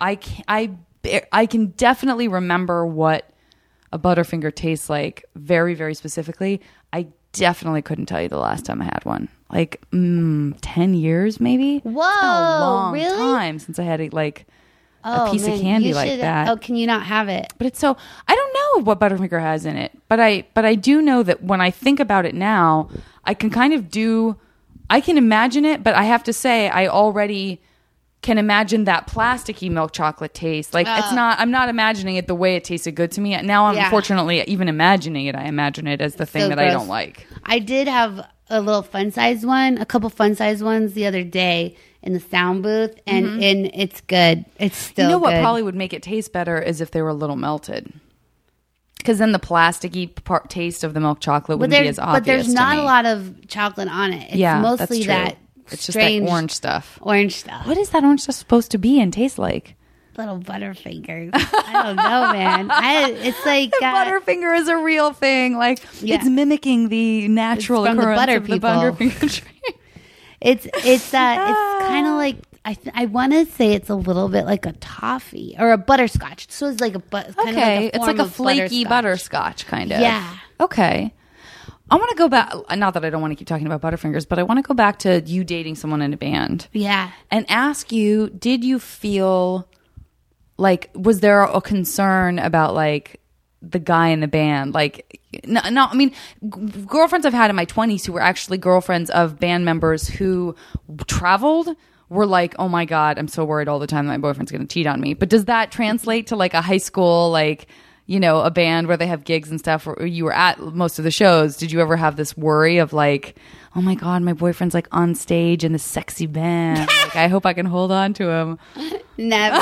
I can definitely remember what a Butterfinger tastes like very, very specifically. I definitely couldn't tell you the last time I had one. Like 10 years maybe. Whoa, It's been a long really? time since I had a piece of candy you like should- that. Oh, can you not have it? But it's so, I don't know what Butterfinger has in it, but I do know that when I think about it now, I can I can imagine it, but I have to say I already can imagine that plasticky milk chocolate taste. Like I'm not imagining it the way it tasted good to me. Now I'm unfortunately even imagining it. I imagine it as the thing that I gross. don't like. I did have a little fun-sized one, a couple fun-sized ones the other day in the sound booth, and it's good. It's still You know what good. probably would make it taste better is if they were a little melted. Because then the plasticky taste of the milk chocolate wouldn't be as obvious. But there's to not me. a lot of chocolate on it. It's Yeah, mostly that's true. that It's just strange that orange stuff. Orange stuff. What is that orange stuff supposed to be and taste like? Little Butterfingers. I don't know, man. It's like Butterfinger is a real thing. Like Yeah. it's mimicking the natural It's from the occurrence butter of the people. Butterfinger tree. it's kind of like I want to say it's a little bit like a toffee or a butterscotch. So it's like Okay, it's like a flaky butterscotch kind of. Yeah. Okay. I want to go back. Not that I don't want to keep talking about Butterfingers, but I want to go back to you dating someone in a band. Yeah. And ask you, did you feel like, was there a concern about like the guy in the band? Like, no, I mean, girlfriends I've had in my 20s who were actually girlfriends of band members who traveled were like, oh my God, I'm so worried all the time that my boyfriend's going to cheat on me. But does that translate to like a high school, like, you know, a band where they have gigs and stuff where you were at most of the shows? Did you ever have this worry of like, oh my God, my boyfriend's like on stage in the sexy band. Like, I hope I can hold on to him. Never.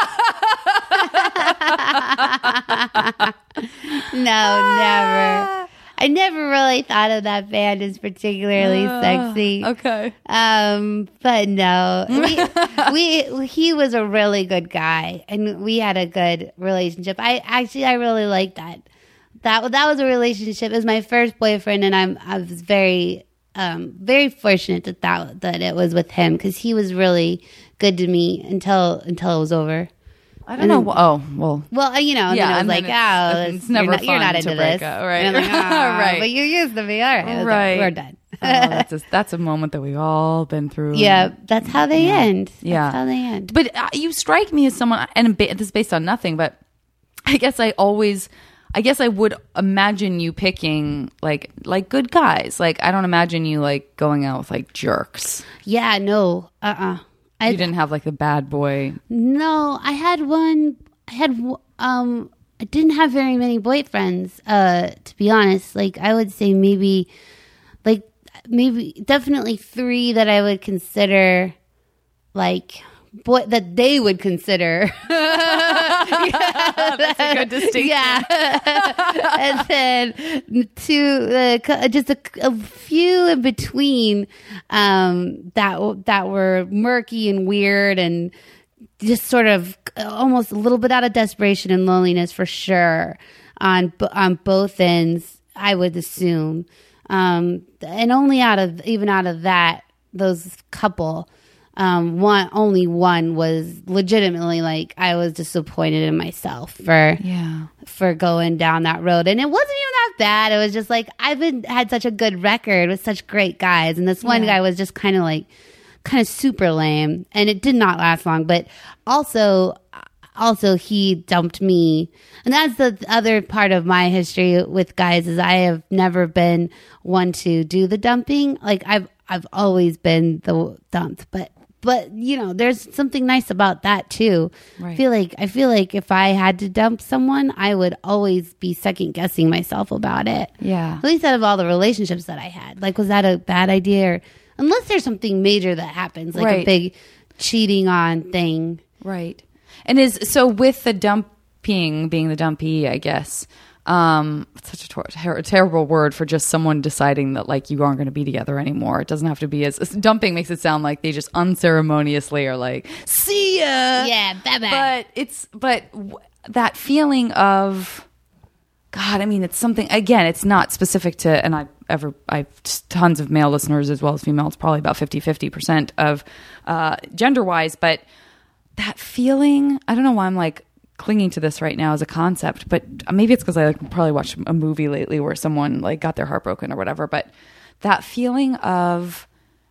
No, never. I never really thought of that band as particularly sexy. Okay. But no, he was a really good guy, and we had a good relationship. I really liked that. That was a relationship. It was my first boyfriend, and I was very fortunate that it was with him because he was really good to me until it was over. I don't know. Oh, well. Well, you know, and then I was and like, then it's never you're not fun into to break this. up, right? And I'm like, Right. But you used to be. All right. Okay, Right. we're done. That's a moment that we've all been through. Yeah, that's how they end. Yeah. That's how they end. But you strike me as someone, and this is based on nothing, but I guess I would imagine you picking like good guys. Like, I don't imagine you like going out with like jerks. Yeah, no. You didn't have like the bad boy. No, I had one. I didn't have very many boyfriends, to be honest. Like, I would say maybe definitely 3 that I would consider, like, that they would consider. That's a good distinction. Yeah. And then 2, just a few in between, that were murky and weird and just sort of almost a little bit out of desperation and loneliness for sure on both ends, I would assume. And only out of that, those couple, only one was legitimately like, I was disappointed in myself for going down that road. And it wasn't even that not bad. It was just like had such a good record with such great guys, and this one guy was just kind of super lame, and it did not last long. But also he dumped me, and that's the other part of my history with guys is I have never been one to do the dumping. Like I've always been the dumped, but there's something nice about that too. Right. I feel like if I had to dump someone, I would always be second guessing myself about it. Yeah. At least out of all the relationships that I had. Like, was that a bad idea? Or, unless there's something major that happens, like a big cheating on thing. Right. And so with the dumping being the dumpy, I guess, such a terrible word for just someone deciding that like you aren't going to be together anymore. It doesn't have to be as dumping makes it sound like they just unceremoniously are like, see ya. Yeah, bye-bye. But that feeling of, God, I mean, it's something, again, it's not specific to, and I've tons of male listeners as well as female. It's probably about 50% of gender wise, but that feeling, I don't know why I'm like clinging to this right now as a concept, but maybe it's because I probably watched a movie lately where someone like got their heart broken or whatever. But that feeling of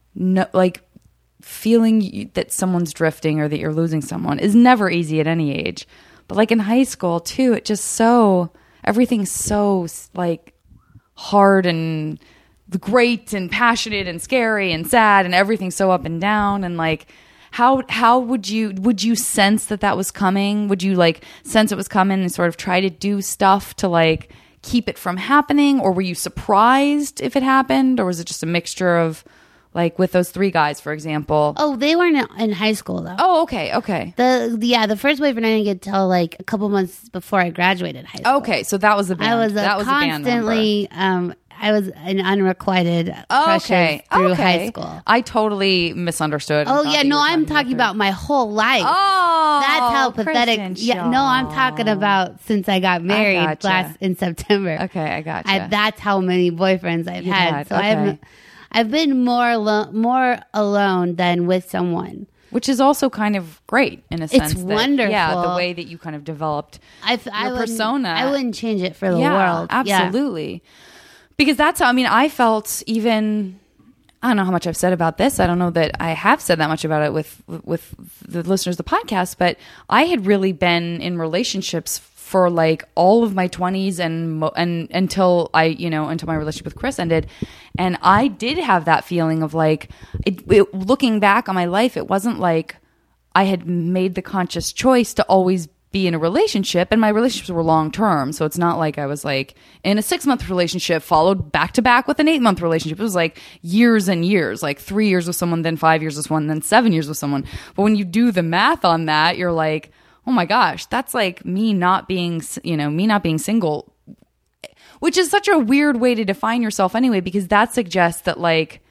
feeling that someone's drifting or that you're losing someone is never easy at any age. But like in high school too, it just everything's so like hard and great and passionate and scary and sad and everything's so up and down and like. How would you sense that was coming? Would you like sense it was coming and sort of try to do stuff to like keep it from happening? Or were you surprised if it happened? Or was it just a mixture of like with those three guys, for example? Oh, they weren't in high school though. Oh, okay. The first boyfriend I didn't get till like a couple months before I graduated high school. Okay, so that was the band. I was constantly I was an unrequited crushes through high school. I totally misunderstood. Oh yeah, no, I'm talking about my whole life. Oh, that's how pathetic. Yeah, no, I'm talking about since I got married in September. Okay, I gotcha. That's how many boyfriends I've had. So I've been more alone than with someone. Which is also kind of great in a sense. It's wonderful. Yeah, the way that you kind of developed your persona. I wouldn't change it for the world. Absolutely. Yeah. Because that's how, I mean, I felt even, I don't know how much I've said about this. I don't know that I have said that much about it with the listeners of the podcast, but I had really been in relationships for like all of my 20s and until my relationship with Chris ended. And I did have that feeling of like, looking back on my life, it wasn't like I had made the conscious choice to always be in a relationship, and my relationships were long term, so it's not like I was like in a 6-month relationship followed back to back with an 8-month relationship. It was like years and years, like 3 years with someone, then 5 years with someone, then 7 years with someone. But when you do the math on that, you're like, oh my gosh, that's like me not being single, which is such a weird way to define yourself anyway, because that suggests that like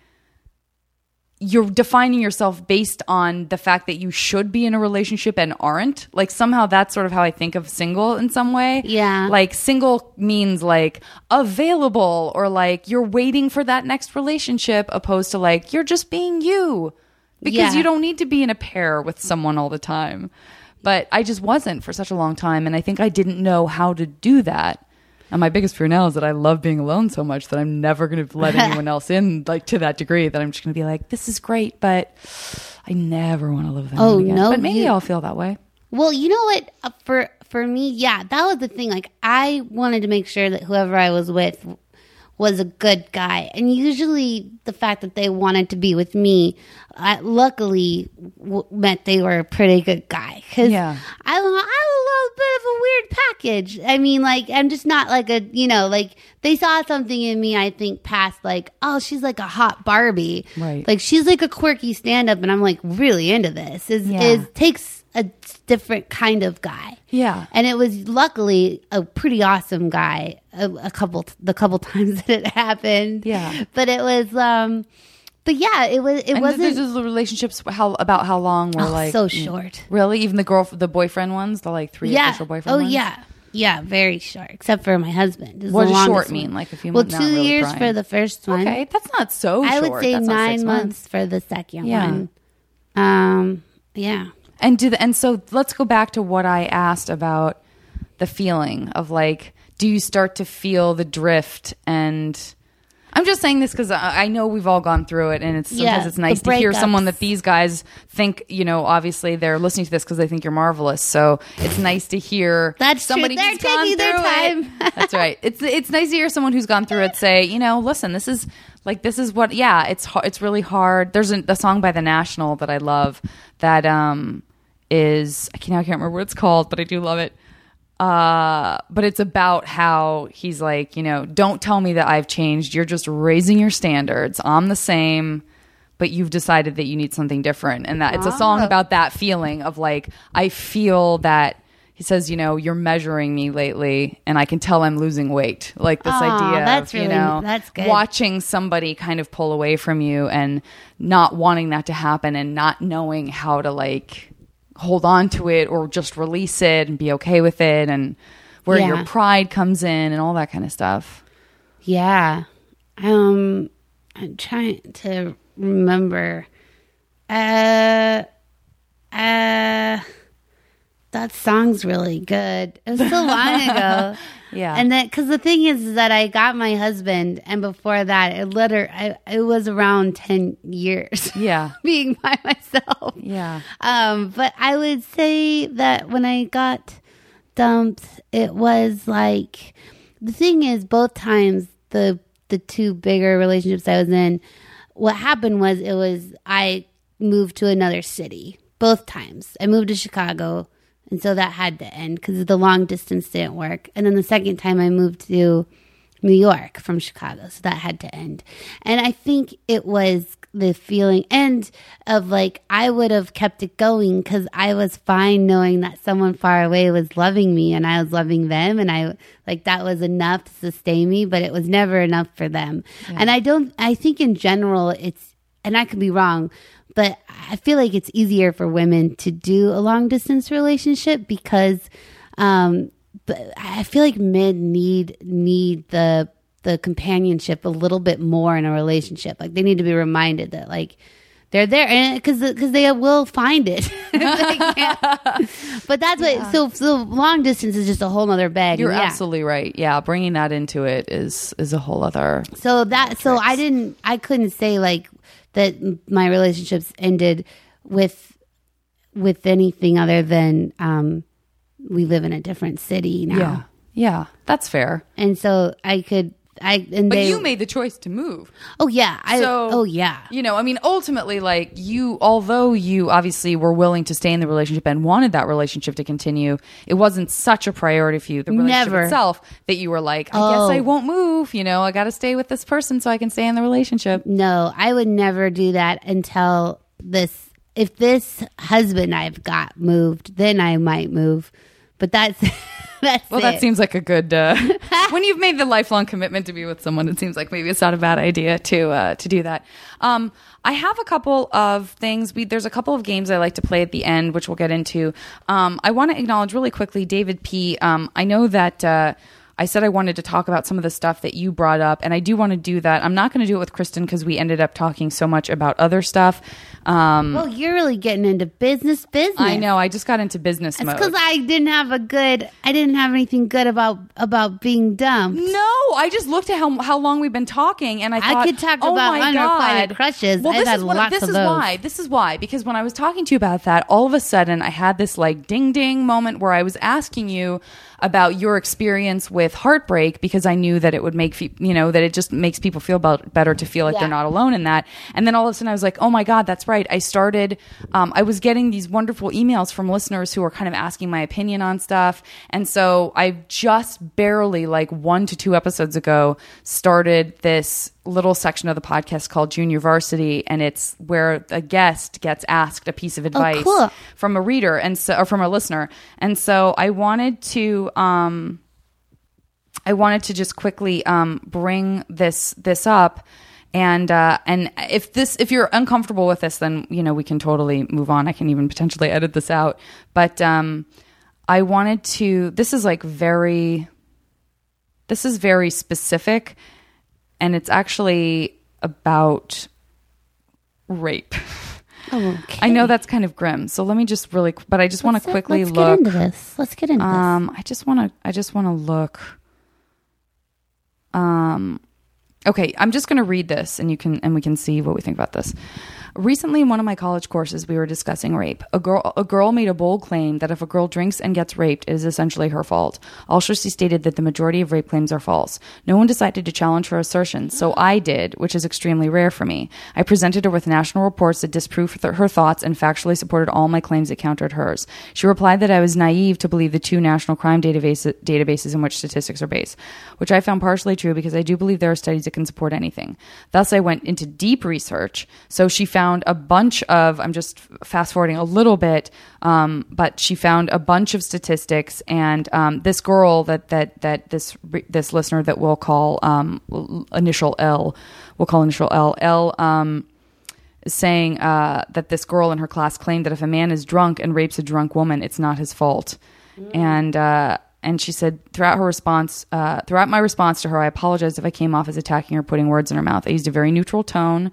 you're defining yourself based on the fact that you should be in a relationship and aren't. Like somehow that's sort of how I think of single in some way. Yeah. Like single means like available or like you're waiting for that next relationship, opposed to like you're just being you because you don't need to be in a pair with someone all the time. But I just wasn't for such a long time. And I think I didn't know how to do that. And my biggest fear now is that I love being alone so much that I'm never going to let anyone else in, like to that degree, that I'm just going to be like, this is great, but I never want to live with anyone again. No, but maybe I'll feel that way. Well, you know what? For me, yeah, that was the thing. Like, I wanted to make sure that whoever I was with was a good guy. And usually the fact that they wanted to be with me, luckily meant they were a pretty good guy. Because I'm a little bit of a weird package. I mean, like, I'm just not like a, like they saw something in me, I think, past like, oh, she's like a hot Barbie. Right. Like, she's like a quirky stand-up, and I'm like really into this. It takes a different kind of guy. Yeah. And it was luckily a pretty awesome guy the couple times that it happened. Yeah. But it was but yeah, it wasn't. This is the relationships about how long were like so short. Really? Even the boyfriend ones, the like 3 official boyfriend ones? Yeah, very short, except for my husband. What does short mean? Like a few months? Well, 2 years for the first one. Okay, that's not so short. I would say that's 9 months for the second one. Yeah. And so let's go back to what I asked about the feeling of like do you start to feel the drift? And I'm just saying this because I know we've all gone through it, and sometimes it's nice to hear someone that these guys think, obviously they're listening to this because they think you're marvelous. So it's nice to hear somebody They're who's gone taking their through time. it. That's right. It's nice to hear someone who's gone through it say, listen, this is what, it's really hard. There's a song by The National that I love that is, I can't remember what it's called, but I do love it. But it's about how he's like, don't tell me that I've changed. You're just raising your standards. I'm the same, but you've decided that you need something different. And that it's a song about that feeling of like, I feel that he says, you're measuring me lately and I can tell I'm losing weight. Like this idea that's of, really, that's good. watching somebody kind of pull away from you and not wanting that to happen and not knowing how to like hold on to it or just release it and be okay with it, and where your pride comes in and all that kind of stuff. Yeah. I'm trying to remember. That song's really good. It was so long ago. Yeah. And then, because the thing is that I got my husband, and before that, it was around 10 years. Yeah. Being by myself. Yeah. But I would say that when I got dumped, it was like, the thing is, both times, the two bigger relationships I was in, what happened was I moved to another city. Both times. I moved to Chicago. And so that had to end because the long distance didn't work. And then the second time I moved to New York from Chicago. So that had to end. And I think it was the feeling of like, I would have kept it going because I was fine knowing that someone far away was loving me and I was loving them. And that was enough to sustain me, but it was never enough for them. Yeah. And I think in general and I could be wrong, but I feel like it's easier for women to do a long distance relationship because but I feel like men need the companionship a little bit more in a relationship. Like they need to be reminded that like they're there, and because they will find it. But that's what. So long distance is just a whole other bag. You're absolutely right. Yeah, bringing that into it is a whole other. So I couldn't say like that my relationships ended with anything other than we live in a different city now. Yeah, that's fair. And so you made the choice to move. Oh yeah. Ultimately, like although you obviously were willing to stay in the relationship and wanted that relationship to continue, it wasn't such a priority for you, the relationship itself, that you were like, I guess I won't move. I got to stay with this person so I can stay in the relationship. No, I would never do that until if this husband I've got moved, then I might move. But that's that seems like a good when you've made the lifelong commitment to be with someone, it seems like maybe it's not a bad idea to do that. I have a couple of things. There's a couple of games I like to play at the end, which we'll get into. I want to acknowledge really quickly David P. I know that I said I wanted to talk about some of the stuff that you brought up, and I do want to do that. I'm not going to do it with Kristen because we ended up talking so much about other stuff. Well, you're really getting into business. I know. I just got into business mode. It's because I didn't have anything good about being dumb. No, I just looked at how long we've been talking, and I thought, I could talk about unrequited crushes. Well, I've had lots of those. This is why. Because when I was talking to you about that, all of a sudden I had this like ding ding moment where I was asking you about your experience with heartbreak, because I knew that it would make that it just makes people feel better to feel like they're not alone in that. And then all of a sudden I was like, oh my God, that's right. I started, I was getting these wonderful emails from listeners who were kind of asking my opinion on stuff. And so I just barely, like 1 to 2 episodes ago, started this little section of the podcast called Junior Varsity, and it's where a guest gets asked a piece of advice from a reader or from a listener. And so I wanted to just quickly bring this up, and if you're uncomfortable with this, then we can totally move on. I can even potentially edit this out. But I wanted to. This is very specific. And it's actually about rape. Oh, okay. I know that's kind of grim. So let me just but I just want to quickly look. Let's get into this. I just want to look. Okay, I'm just going to read this, and we can see what we think about this. Recently, in one of my college courses, we were discussing rape. A girl made a bold claim that if a girl drinks and gets raped, it is essentially her fault. Also, she stated that the majority of rape claims are false. No one decided to challenge her assertions, so I did, which is extremely rare for me. I presented her with national reports that disproved her thoughts and factually supported all my claims that countered hers. She replied that I was naive to believe the two national crime databases in which statistics are based, which I found partially true because I do believe there are studies that can support anything. Thus, I went into deep research. So she found a bunch of, I'm just fast forwarding a little bit, but she found a bunch of statistics, and this girl that this listener that we'll call initial L, is saying that this girl in her class claimed that if a man is drunk and rapes a drunk woman, it's not his fault. And she said, throughout my response to her, I apologized if I came off as attacking her, putting words in her mouth. I used a very neutral tone.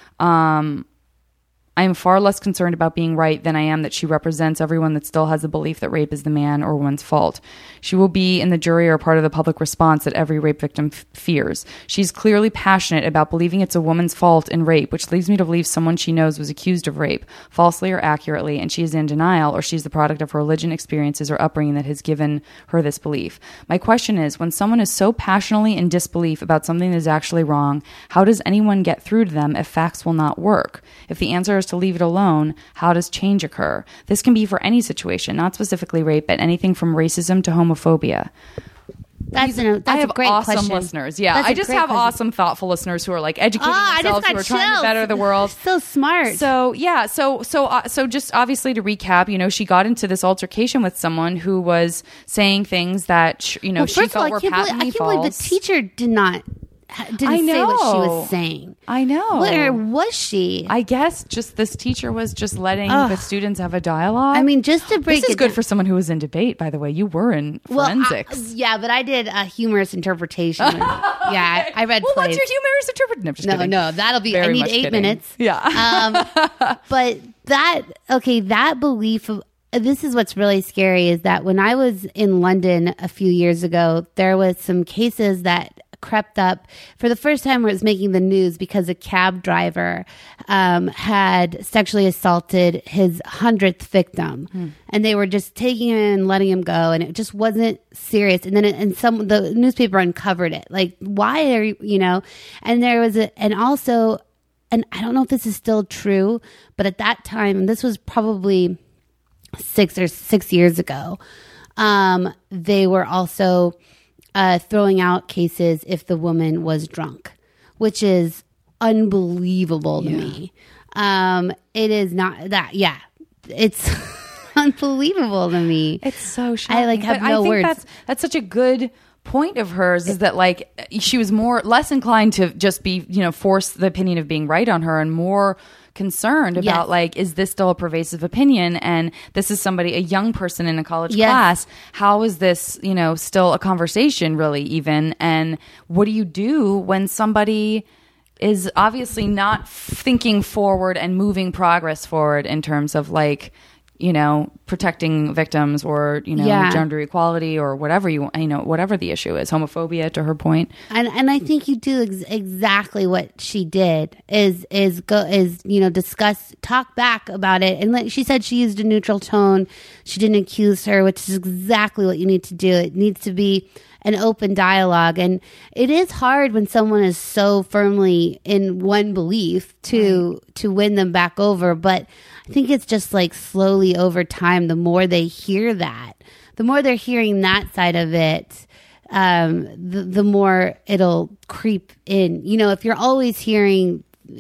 I am far less concerned about being right than I am that she represents everyone that still has the belief that rape is the man or woman's fault. She will be in the jury or part of the public response that every rape victim fears. She's clearly passionate about believing it's a woman's fault in rape, which leads me to believe someone she knows was accused of rape, falsely or accurately, and she is in denial, or she's the product of her religion, experiences, or upbringing that has given her this belief. My question is, when someone is so passionately in disbelief about something that is actually wrong, how does anyone get through to them if facts will not work? If the answer is to leave it alone, how does change occur? This can be for any situation, not specifically rape, but anything from racism to homophobia. That's I have a great awesome question. listeners. Yeah, That's I just have awesome, thoughtful listeners who are like educating themselves, who are trying to better the world. So smart. So yeah, so just obviously to recap, she got into this altercation with someone who was saying things that she felt were patently false. I can't believe the teacher didn't say what she was saying. I know. Where was she? I guess just this teacher was just letting the students have a dialogue. I mean, just to break this is good for someone who was in debate, by the way. You were in forensics. But I did a humorous interpretation. I read plays. What's your humorous interpretation? No, that'll be, I need 8 minutes. Yeah. But that belief of, this is what's really scary, is that when I was in London a few years ago, there was some cases that crept up for the first time where it was making the news because a cab driver had sexually assaulted his 100th victim, and they were just taking him and letting him go, and it just wasn't serious. And then the newspaper uncovered it, like, why are you and there was and I don't know if this is still true, but at that time, and this was probably 6 years ago, they were also throwing out cases if the woman was drunk, which is unbelievable to me. It is not that. Yeah, it's unbelievable to me. It's so shocking. I have no words. That's such a good point of hers, is that like she was less inclined to just be force the opinion of being right on her, and more concerned about like, is this still a pervasive opinion? And this is a young person in a college class. How is this still a conversation, really, even? And what do you do when somebody is obviously not thinking forward and moving progress forward in terms of like protecting victims or gender equality or whatever whatever the issue is, homophobia, to her point. And I think you do exactly what she did is discuss, talk back about it. And like she said, she used a neutral tone. She didn't accuse her, which is exactly what you need to do. It needs to be an open dialogue. And it is hard when someone is so firmly in one belief to win them back over. But I think it's just like slowly over time, the more they hear that, the more they're hearing that side of it, the more it'll creep in. If you're always hearing,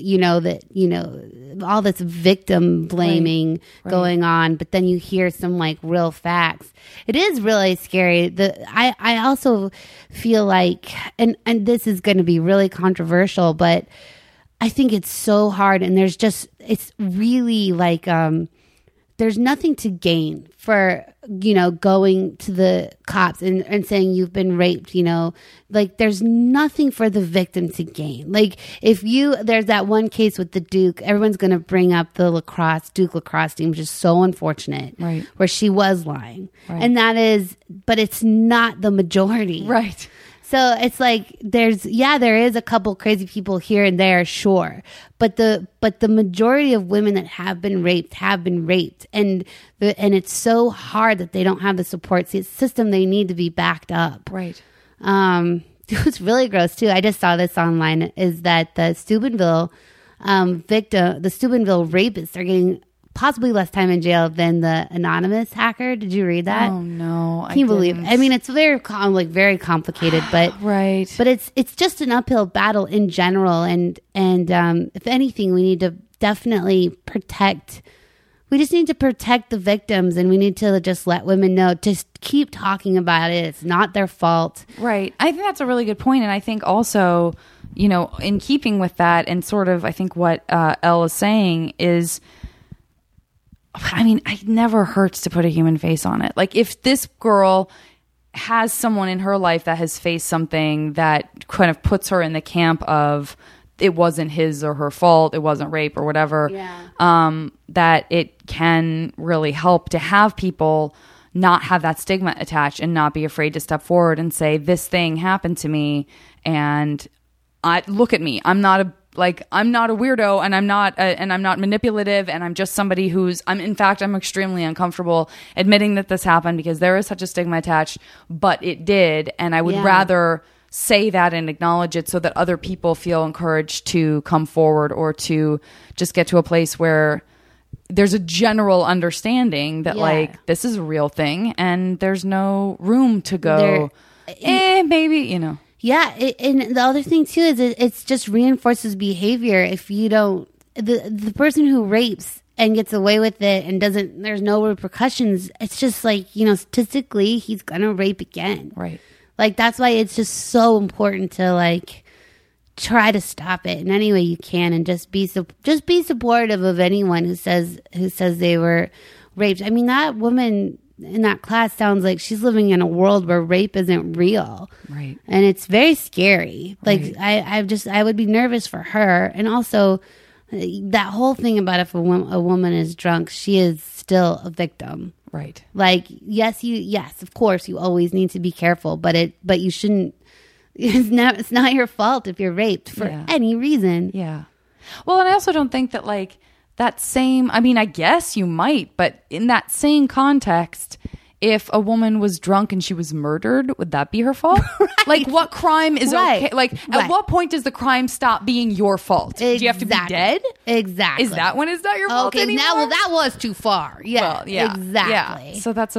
all this victim blaming going on, but then you hear some like real facts, it is really scary. I also feel like, and this is going to be really controversial, but I think it's so hard, and it's really like, there's nothing to gain for, going to the cops and saying you've been raped, like there's nothing for the victim to gain. Like there's that one case with the Duke, everyone's going to bring up the Duke lacrosse team, which is so unfortunate, right? Where she was lying. Right. And but it's not the majority. Right. So it's like there is a couple crazy people here and there, sure, but the majority of women that have been raped, and it's so hard that they don't have the support system they need to be backed up. Right. It was really gross too. I just saw this online. Is that the Steubenville the Steubenville rapists are getting possibly less time in jail than the anonymous hacker? Did you read that? Oh no, Can you believe? I mean, it's very very complicated, but right. But it's just an uphill battle in general, and if anything, we need to definitely protect. We just need to protect the victims, and we need to just let women know. Just keep talking about it. It's not their fault. Right. I think that's a really good point. And I think also, you know, in keeping with that and sort of, I think what Elle is saying is, I mean, it never hurts to put a human face on it. Like if this girl has someone in her life that has faced something that kind of puts her in the camp of, it wasn't his or her fault, it wasn't rape or whatever, that it can really help to have people not have that stigma attached and not be afraid to step forward and say, this thing happened to me and look at me. I'm not a weirdo, and I'm not manipulative, and I'm just somebody I'm extremely uncomfortable admitting that this happened because there is such a stigma attached, but it did. And I would rather say that and acknowledge it so that other people feel encouraged to come forward or to just get to a place where there's a general understanding that like this is a real thing and there's no room to go maybe, you know. Yeah, and the other thing too is it's just reinforces behavior. If you don't, the person who rapes and gets away with it and there's no repercussions, it's just like, you know, statistically he's gonna rape again. Right. Like that's why it's just so important to like try to stop it in any way you can, and just be supportive of anyone who says they were raped. I mean, that woman in that class sounds like she's living in a world where rape isn't real. Right. And it's very scary. Like I would be nervous for her. And also that whole thing about if a woman is drunk, she is still a victim. Right. Like, yes, of course you always need to be careful, but you shouldn't, it's not your fault if you're raped for any reason. Yeah. Well, and I also don't think that like, that same, I mean, I guess you might, but in that same context, if a woman was drunk and she was murdered, would that be her fault? Right. Like, what crime is okay? Like, at what point does the crime stop being your fault? Exactly. Do you have to be dead? Exactly. Is that when it's not your fault anymore? Well, that was too far. Yeah. Well, yeah. Exactly. Yeah. So that's a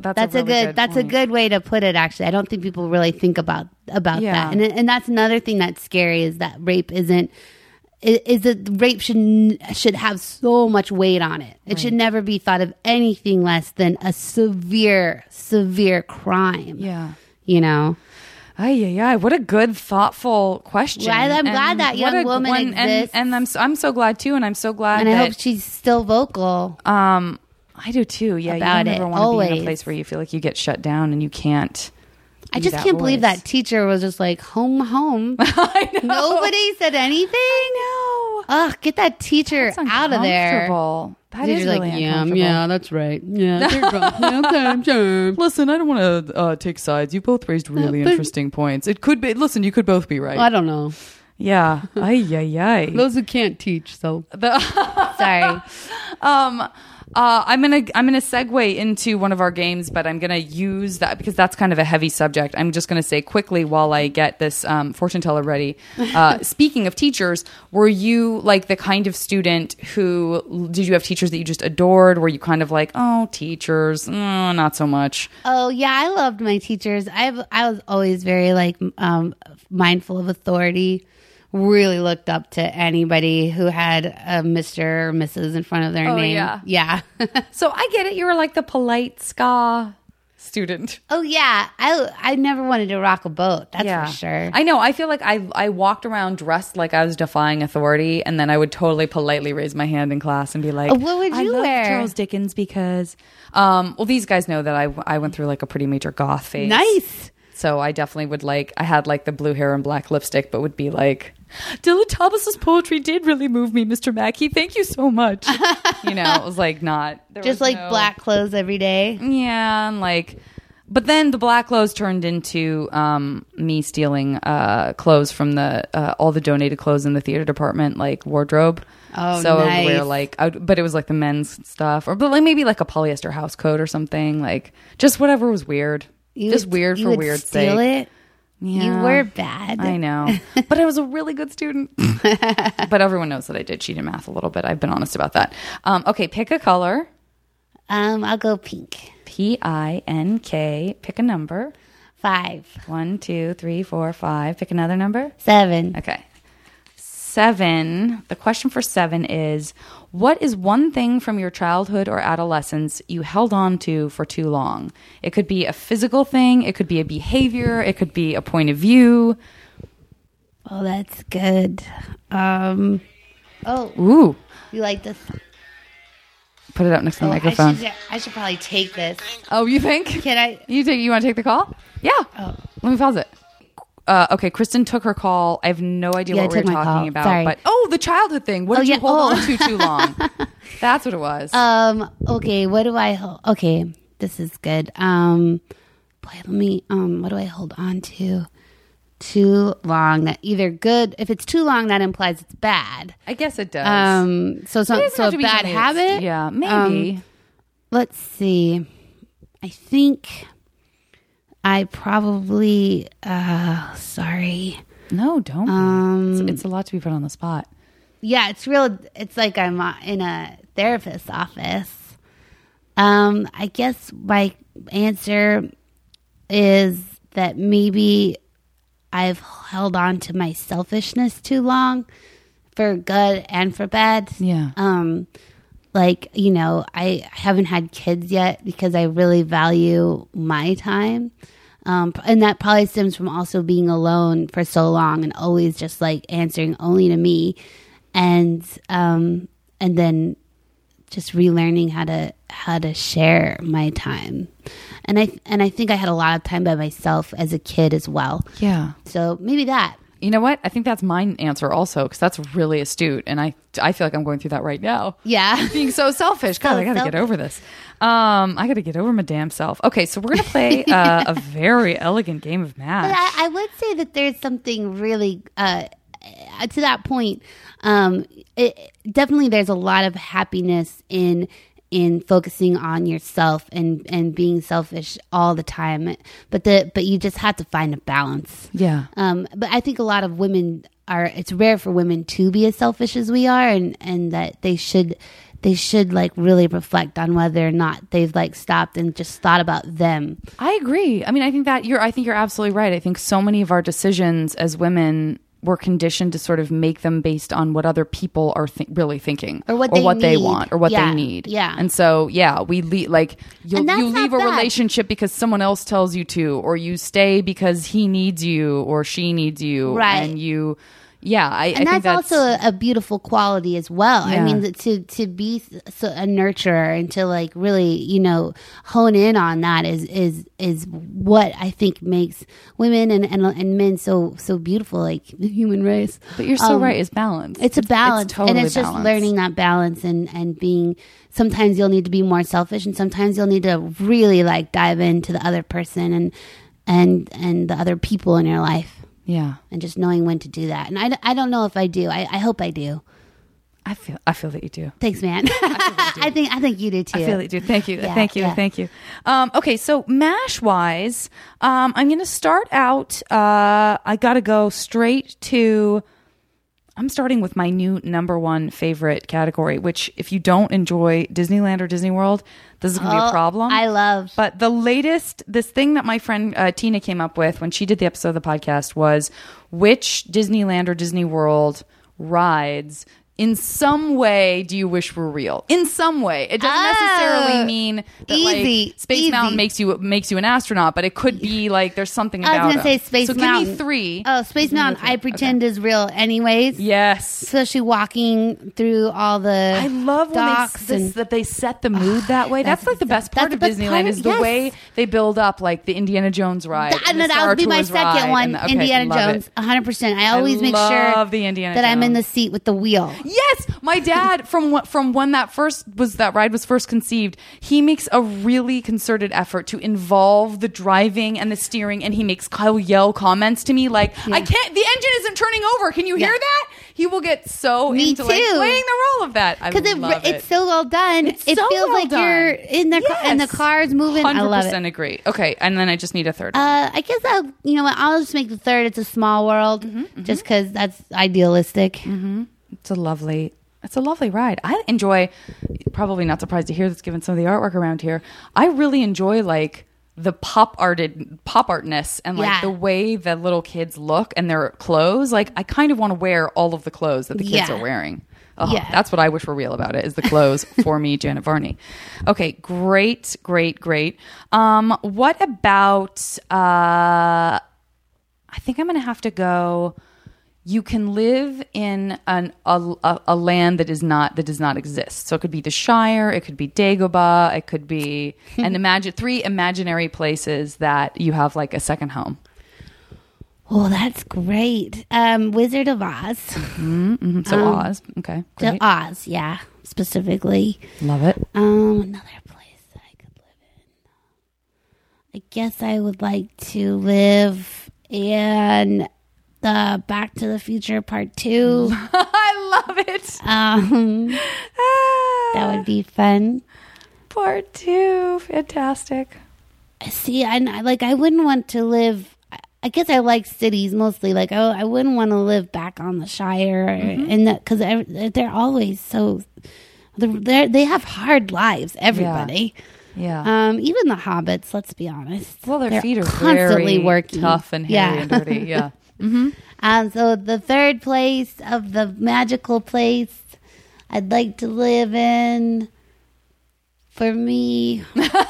good way to put it. Actually, I don't think people really think about that, and that's another thing that's scary is that rape isn't. Is that rape should have so much weight on it. It should never be thought of anything less than a severe crime. Yeah. You know? Ay. What a good, thoughtful question. Well, I'm glad that young woman exists. And I'm so glad, too. And I'm so glad I hope she's still vocal. I do, too. Yeah, about you never want to be in a place where you feel like you get shut down and you can't. I just can't believe that teacher was just like, home. I know. Nobody said anything? I know. Ugh, get that teacher out of there. That is really uncomfortable. Yeah, that's right. Yeah, they're drunk. Okay, sure. Listen, I don't want to take sides. You both raised really interesting points. It could be, listen, you could both be right. I don't know. Yeah. Ay. Those who can't teach, so. Sorry. I'm gonna segue into one of our games, but I'm gonna use that because that's kind of a heavy subject. I'm just gonna say quickly while I get this fortune teller ready. Speaking of teachers, were you like the kind of student did you have teachers that you just adored? Were you kind of like, oh, teachers, not so much? Oh yeah, I loved my teachers. I was always very like mindful of authority. Really looked up to anybody who had a Mr. or Mrs. in front of their name. Yeah. So I get it. You were like the polite ska student. Oh, yeah. I never wanted to rock a boat. That's for sure. I know. I feel like I walked around dressed like I was defying authority, and then I would totally politely raise my hand in class and be like, what would you wear? I love Charles Dickens because, these guys know that I went through like a pretty major goth phase. Nice. So I definitely would I had like the blue hair and black lipstick, but would be like, Dylan Thomas's poetry did really move me, Mr. Mackey. Thank you so much. It was like not. Just like black clothes every day. Yeah. And like, But then the black clothes turned into me stealing clothes from the all the donated clothes in the theater department, like wardrobe. Oh, so nice. I would wear like, but it was like the men's stuff, or but like maybe like a polyester house coat or something, like just whatever was weird, weird for weird steal sake. It? Yeah, you were bad. I know, but I was a really good student. But everyone knows that I did cheat in math a little bit. I've been honest about that. Okay, pick a color. I'll go pink. Pink. Pick a number. 5. 1, 2, 3, 4, 5. Pick another number. 7. Okay. 7. The question for 7 is, what is one thing from your childhood or adolescence you held on to for too long? It could be a physical thing. It could be a behavior. It could be a point of view. Oh, that's good. Oh, Ooh. you like this? Put it up next to the microphone. I should probably take this. Oh, you think? Can I? You want to take the call? Yeah. Oh. Let me pause it. Okay, Kristen took her call. I have no idea what we were talking about. Sorry. But the childhood thing. What did you hold on to too long? That's what it was. Okay, what do I hold? Okay, this is good. Boy, what do I hold on to too long? That either good. If it's too long, that implies it's bad. I guess it does. So a bad habit. Yeah, maybe. Let's see. I think I probably. Sorry. No, don't. It's a lot to be put on the spot. Yeah, it's real. It's like I'm in a therapist's office. I guess my answer is that maybe I've held on to my selfishness too long, for good and for bad. Yeah. I haven't had kids yet because I really value my time. And that probably stems from also being alone for so long and always just like answering only to me. And then just relearning how to share my time. And I think I had a lot of time by myself as a kid as well. Yeah. So maybe that. You know what? I think that's my answer also, because that's really astute. And I feel like I'm going through that right now. Yeah. Being so selfish. God, I got to get over this. I got to get over my damn self. Okay, so we're going to play a very elegant game of MASH. But I would say that there's something really, to that point, definitely there's a lot of happiness in focusing on yourself and being selfish all the time, but you just have to find a balance. Yeah. But I think a lot of women it's rare for women to be as selfish as we are, and that they should like really reflect on whether or not they've like stopped and just thought about them. I agree. I mean, I think you're absolutely right. I think so many of our decisions as women we're conditioned to sort of make them based on what other people are really thinking, or what they want, or what they need. Yeah. And so, we leave you leave a bad. relationship because someone else tells you to, or you stay because he needs you or she needs you, right? And you. Yeah, I and think that's also a beautiful quality as well. Yeah. I mean, to be a nurturer and to like really, hone in on that is what I think makes women and men so beautiful, like the human race. But you're so right. It's balance. It's a balance, it's totally and it's just learning that balance and being. Sometimes you'll need to be more selfish, and sometimes you'll need to really like dive into the other person and the other people in your life. Yeah. And just knowing when to do that. And I don't know if I do. I hope I do. I feel that you do. Thanks, man. I think you do too. I feel that you do. Thank you. Yeah, Thank you. yeah. Thank you. Okay, so MASH wise, I'm going to start out. I got to go straight to. I'm starting with my new number one favorite category, which if you don't enjoy Disneyland or Disney World, this is going to be a problem. I love. But this thing that my friend Tina came up with when she did the episode of the podcast was which Disneyland or Disney World rides in some way do you wish were real? In some way. It doesn't necessarily mean that like Space Mountain makes you an astronaut, but it could be like there's something about it. I was going to say Space Mountain. So give me 3. Oh, Space Mountain I pretend is real anyways. Yes. Especially walking through all the I love docks that they set the mood that way. That's like the best part of Disneyland is the way they build up like the Indiana Jones ride. That would be my second one, Indiana Jones. 100%. I always make sure the Indiana that Jones. I'm in the seat with the wheel. Yes, my dad from when that ride was first conceived, he makes a really concerted effort to involve the driving and the steering, and he'll yell comments to me like, "I can't. The engine isn't turning over. Can you hear that?" He will get so into like playing the role of that. I love it. It's so well done. It so feels well like done. you're in the car and the car's moving. 100% I love it. Agree. Okay, and then I just need a third. I guess you know what? I'll just make the third. It's a small world, just because that's idealistic. Mm-hmm. It's a lovely ride. I enjoy. Probably not surprised to hear this, given some of the artwork around here. I really enjoy like the pop artness and like the way that little kids look and their clothes. Like I kind of want to wear all of the clothes that the kids are wearing. Oh, that's what I wish were real about it, is the clothes for me, Janet Varney. Okay, great. What about, I think I'm going to have to go, you can live in a land that does not exist. So it could be the Shire, it could be Dagobah, it could be, and imagine 3 imaginary places that you have like a second home. Oh, that's great. Wizard of Oz. So Oz. Okay. Great. Oz, yeah, specifically. Love it. Another place that I could live in. I guess I would like to live in the Back to the Future Part 2. I love it. That would be fun. Part 2. Fantastic. See, I wouldn't want to live. I guess I like cities mostly. Like, I wouldn't want to live back on the Shire, and because they're always so. They have hard lives. Everybody. Yeah. Even the hobbits. Let's be honest. Well, their feet are constantly very working, tough and hairy and dirty. Yeah. So the third place of the magical place I'd like to live in, for me,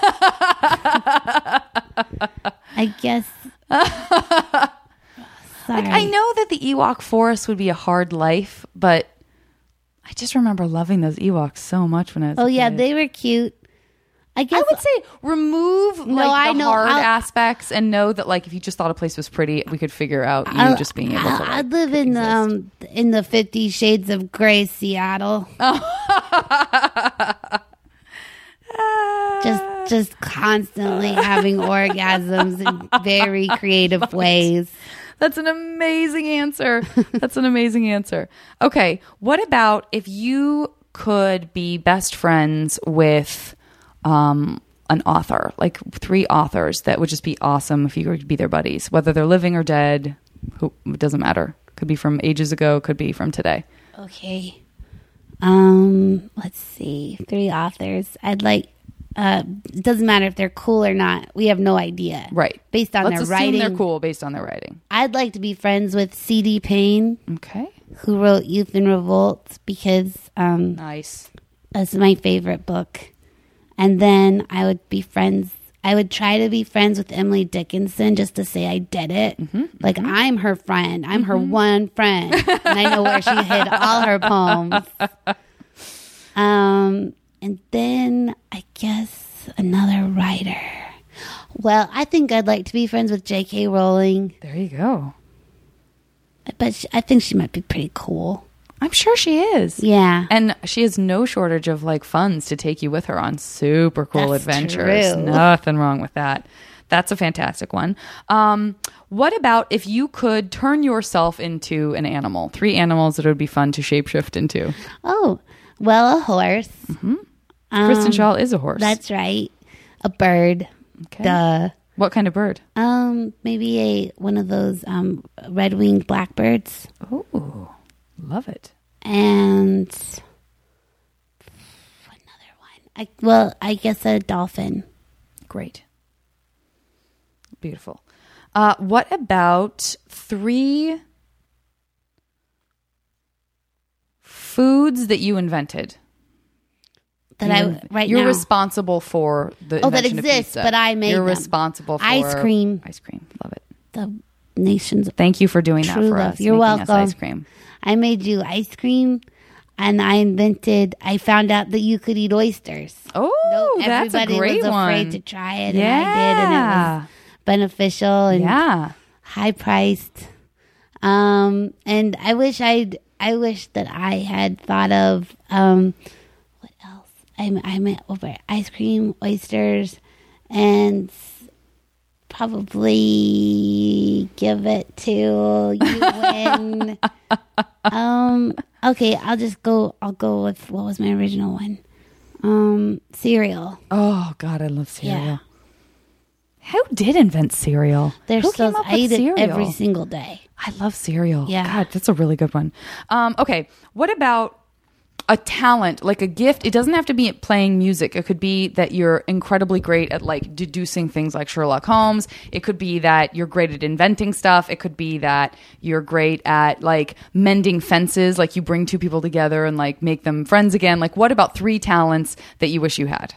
I guess. Like, I know that the Ewok forest would be a hard life, but I just remember loving those Ewoks so much when I was a kid. They were cute. I guess I would say remove hard aspects and know that like if you just thought a place was pretty, we could figure out you just being able to. I'd live in the 50 Shades of Grey, Seattle. Just constantly having orgasms in very creative ways. That's an amazing answer. Okay, what about if you could be best friends with an author, like 3 authors that would just be awesome if you could be their buddies, whether they're living or dead, it doesn't matter. Could be from ages ago, could be from today. Okay. Let's see. 3 authors. I'd like, it doesn't matter if they're cool or not. We have no idea. Right. Based on their writing. They're cool based on their writing. I'd like to be friends with C.D. Payne. Okay. Who wrote Youth in Revolt, because nice. That's my favorite book. And then I would try to be friends with Emily Dickinson just to say I did it. Like, I'm her friend. I'm her one friend. And I know where she hid all her poems. And then I guess another writer. Well, I think I'd like to be friends with J.K. Rowling. There you go. But I think she might be pretty cool. I'm sure she is. Yeah. And she has no shortage of like funds to take you with her on super cool adventures. True. Nothing wrong with that. That's a fantastic one. What about if you could turn yourself into an animal? 3 animals that would be fun to shapeshift into. Oh, well, a horse. Kristen Schaal is a horse. That's right. A bird. Okay. Duh. What kind of bird? Maybe one of those red-winged blackbirds. Oh, love it. And another one. I guess a dolphin. Great. Beautiful. What about 3 foods that you invented? That you're responsible for the invention that exists, of pizza. but I made You're them. responsible for ice cream. Love it. The nation's Thank you for doing that true for love. us. You're making us welcome. ice cream. I made you ice cream, and I found out that you could eat oysters. Oh, that's a great everybody was one. afraid to try it, and I did, and it was beneficial and high priced. And I wish I I wish that I had thought of what else? I meant over ice cream, oysters, and probably give it to you when. Okay, I'll go with what was my original one. Cereal. Oh God, I love cereal. Yeah. Who did invent cereal? There's Who so came up I with eat it cereal? every single day. I love cereal. Yeah. God, that's a really good one. Okay, what about a talent, like a gift? It doesn't have to be playing music. It could be that you're incredibly great at like deducing things like Sherlock Holmes. It could be that you're great at inventing stuff. It could be that you're great at like mending fences, like you bring two people together and like make them friends again. Like what about 3 talents that you wish you had?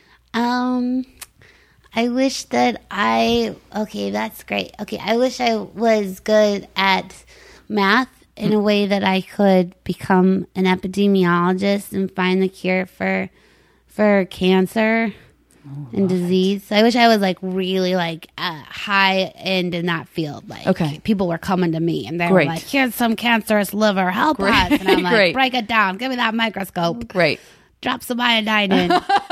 I wish that okay, that's great. Okay, I wish I was good at math in a way that I could become an epidemiologist and find the cure for cancer and disease. So I wish I was like really like high end in that field. Like Okay. people were coming to me and they Great. were like, here's some cancerous liver, help Great. us. And I'm like, Great. break it down, give me that microscope. Great. Drop some iodine in.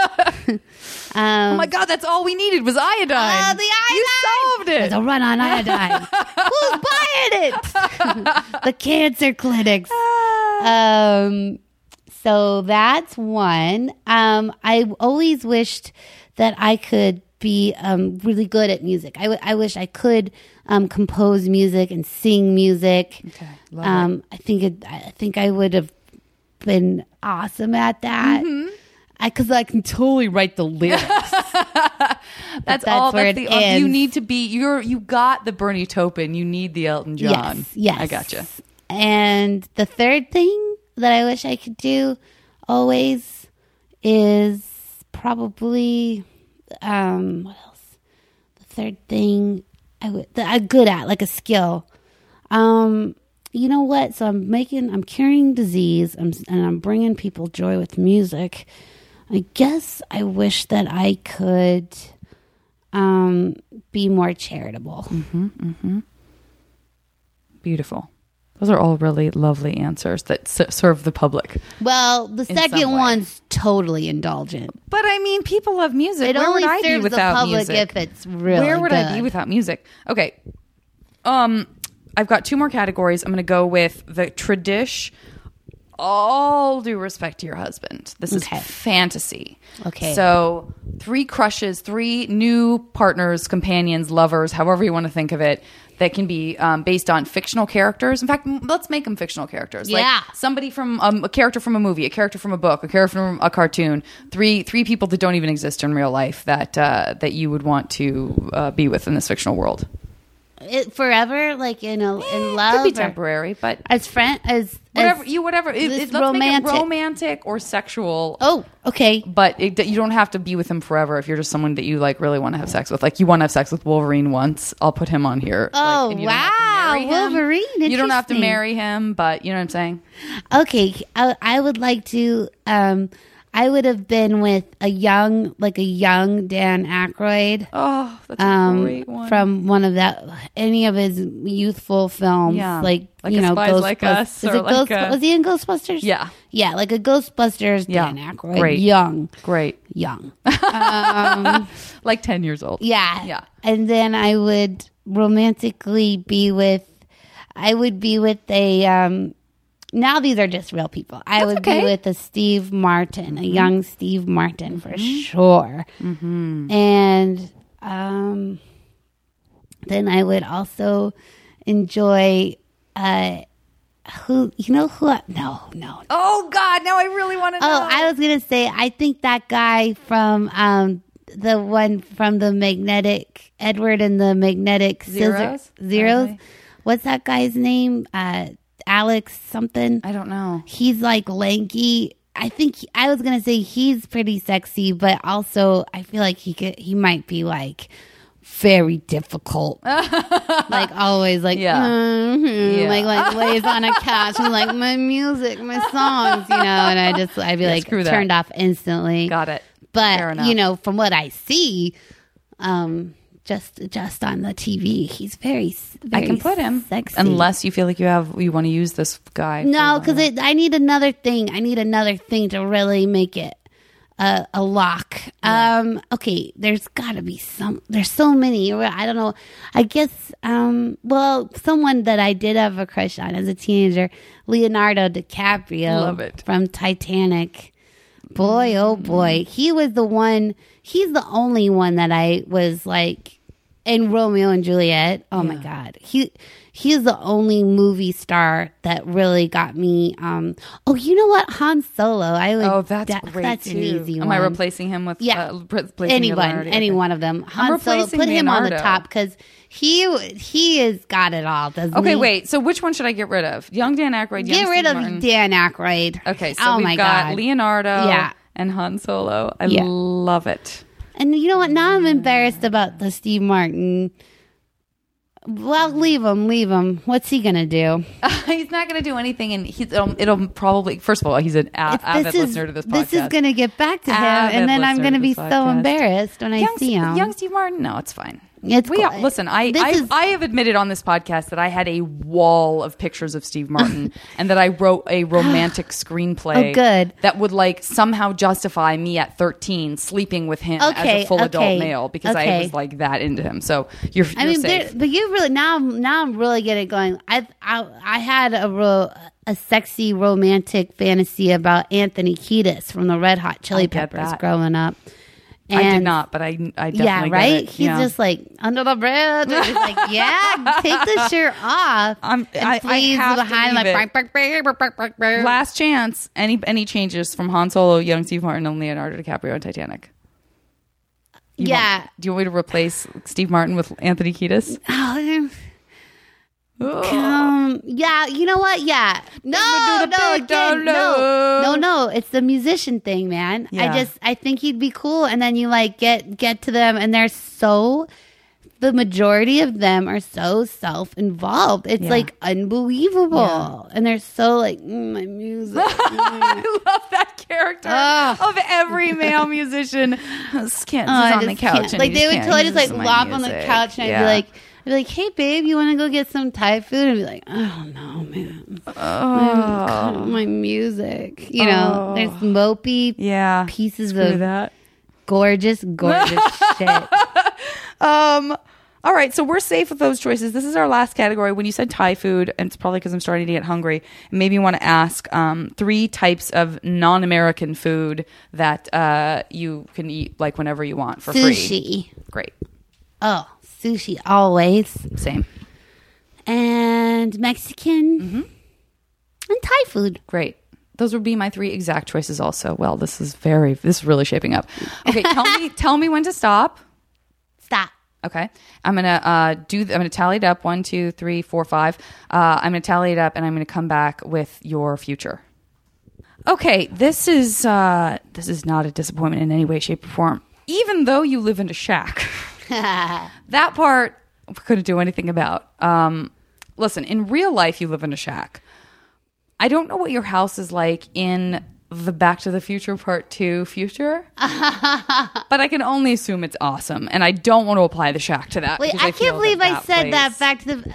Oh my God, that's all we needed was iodine. Oh, the iodine! You solved it. There's a run on iodine. Who's buying it? The cancer clinics. So that's one. I always wished that I could be really good at music. I wish I could compose music and sing music. Okay, love it. I think I would have been awesome at that. Because I can totally write the lyrics. That's where that's it the ends. you need to be you got the Bernie Taupin, you need the Elton John. Yes. I gotcha. And the third thing that I wish I could do always is probably what else? The third thing that I'm good at, like a skill. You know what? So I'm curing disease, and I'm bringing people joy with music. I guess I wish that I could be more charitable. Beautiful. Those are all really lovely answers that serve the public. Well, the some second way. one's totally indulgent. But I mean, people love music. It Where only would I be serves the without public music? if it's really Where would I good. be without music? Okay. I've got 2 more categories. I'm going to go with the tradish. All due respect to your husband. This is Okay. fantasy. Okay. So 3 crushes, 3 new partners, companions, lovers, however you want to think of it, that can be based on fictional characters. In fact, let's make them fictional characters. Yeah. Like somebody from a character from a movie, a character from a book, a character from a cartoon. 3 people that don't even exist in real life that you would want to be with in this fictional world. Forever, like in love, Could be or temporary, but as friend, as whatever. this Let's make it romantic or sexual. Oh, okay. But you don't have to be with him forever if you're just someone that you like really want to have sex with. Like you want to have sex with Wolverine once, I'll put him on here. Oh, and you don't have to marry him. Wolverine! You don't have to Interesting. marry him, but you know what I'm saying. Okay, I would like to. I would have been with a young Dan Aykroyd. Oh, that's a great one. From one of any of his youthful films, Yeah. like Like you A know, Spies Like Us, Is or it like a- was he in Ghostbusters? Yeah. yeah, like a Ghostbusters. Yeah. Dan Aykroyd, Great. young, Great. Like 10 years old. yeah, Yeah. And then I would romantically be with. I would be with a. Now these are just real people. I would okay. be with a Steve Martin, a young Steve Martin for sure. And then I would also enjoy no. Oh God! Now I really want to know. Oh, I was gonna say I think that guy from the one from the Magnetic Edward and the Magnetic Zeros? Zeros. Okay. What's that guy's name? Alex something. I don't know. He's like lanky. I think I was gonna say he's pretty sexy, but also I feel like he might be like very difficult, like always like Yeah. Yeah. like lays on a couch and like my music, my songs, and I'd be like screw that. turned off instantly. Got it. Fair But enough. from what I see, just on the TV. He's very I can put him sexy. unless you feel like you want to use this guy. No, because I need another thing. I need another thing to really make it a lock. Yeah. Okay, there's got to be some. There's so many. I don't know. I guess. Well, someone that I did have a crush on as a teenager, Leonardo DiCaprio. Love it. From Titanic. Boy, oh boy, he was the one. He's the only one that I was like in Romeo and Juliet. Oh my God, he is the only movie star that really got me. Oh, you know what, Han Solo. I would. Oh, that's great. That's too. an easy one. Am I replacing him with? Any one of them. Han Solo. Put him on the top because he has got it all. Doesn't he? Okay, wait. So which one should I get rid of? Young Dan Aykroyd. Get rid of Martin. Dan Aykroyd. Okay, so we've got God. Leonardo and Han Solo. I love it. And you know what? Now I'm embarrassed about the Steve Martin. Well, leave him. What's he gonna do? He's not gonna do anything, and it'll probably. First of all, he's an avid listener to this podcast. This is gonna get back to him, and then I'm gonna be so embarrassed when I see him. Young Steve Martin. No, it's fine. It's cool. Listen, I have admitted on this podcast that I had a wall of pictures of Steve Martin and that I wrote a romantic screenplay that would like somehow justify me at 13 sleeping with him as a full adult male because I was like that into him. So you're safe. But you really now I'm really getting going. I had a sexy romantic fantasy about Anthony Kiedis from the Red Hot Chili Peppers growing up. And I did not, but I definitely right. Get it. He's just like under the bridge. And he's like, take the shirt off. I have behind like last chance. Any changes from Han Solo, Young Steve Martin, and Leonardo DiCaprio on Titanic? Do you want me to replace Steve Martin with Anthony Kiedis? Yeah, you know what? Yeah. No. It's the musician thing, man. Yeah. I think he'd be cool. And then you like get to them and the majority of them are so self-involved. It's like unbelievable. Yeah. And they're so like, my music. I love that character of every male musician. He's on the couch. Like they would totally just like lop on the couch and I'd be like, hey, babe, you want to go get some Thai food? And be like, oh, no, man. My music. You know, there's mopey pieces of that. gorgeous shit. All right, so we're safe with those choices. This is our last category. When you said Thai food, and it's probably because I'm starting to get hungry, maybe you want to ask 3 types of non-American food that you can eat like whenever you want for free. Sushi. Great. Oh, sushi always. Same. And Mexican and Thai food. Great. Those would be my 3 exact choices also. Well, this is really shaping up. Okay, tell me when to stop. Stop. Okay. I'm going to tally it up. 1, 2, 3, 4, 5. I'm going to tally it up and I'm going to come back with your future. Okay, this is not a disappointment in any way, shape, or form. Even though you live in a shack. That part we couldn't do anything about. Listen, in real life, you live in a shack. I don't know what your house is like in the Back to the Future Part 2 future, but I can only assume it's awesome, and I don't want to apply the shack to that. Wait, I can't believe I said that back to the...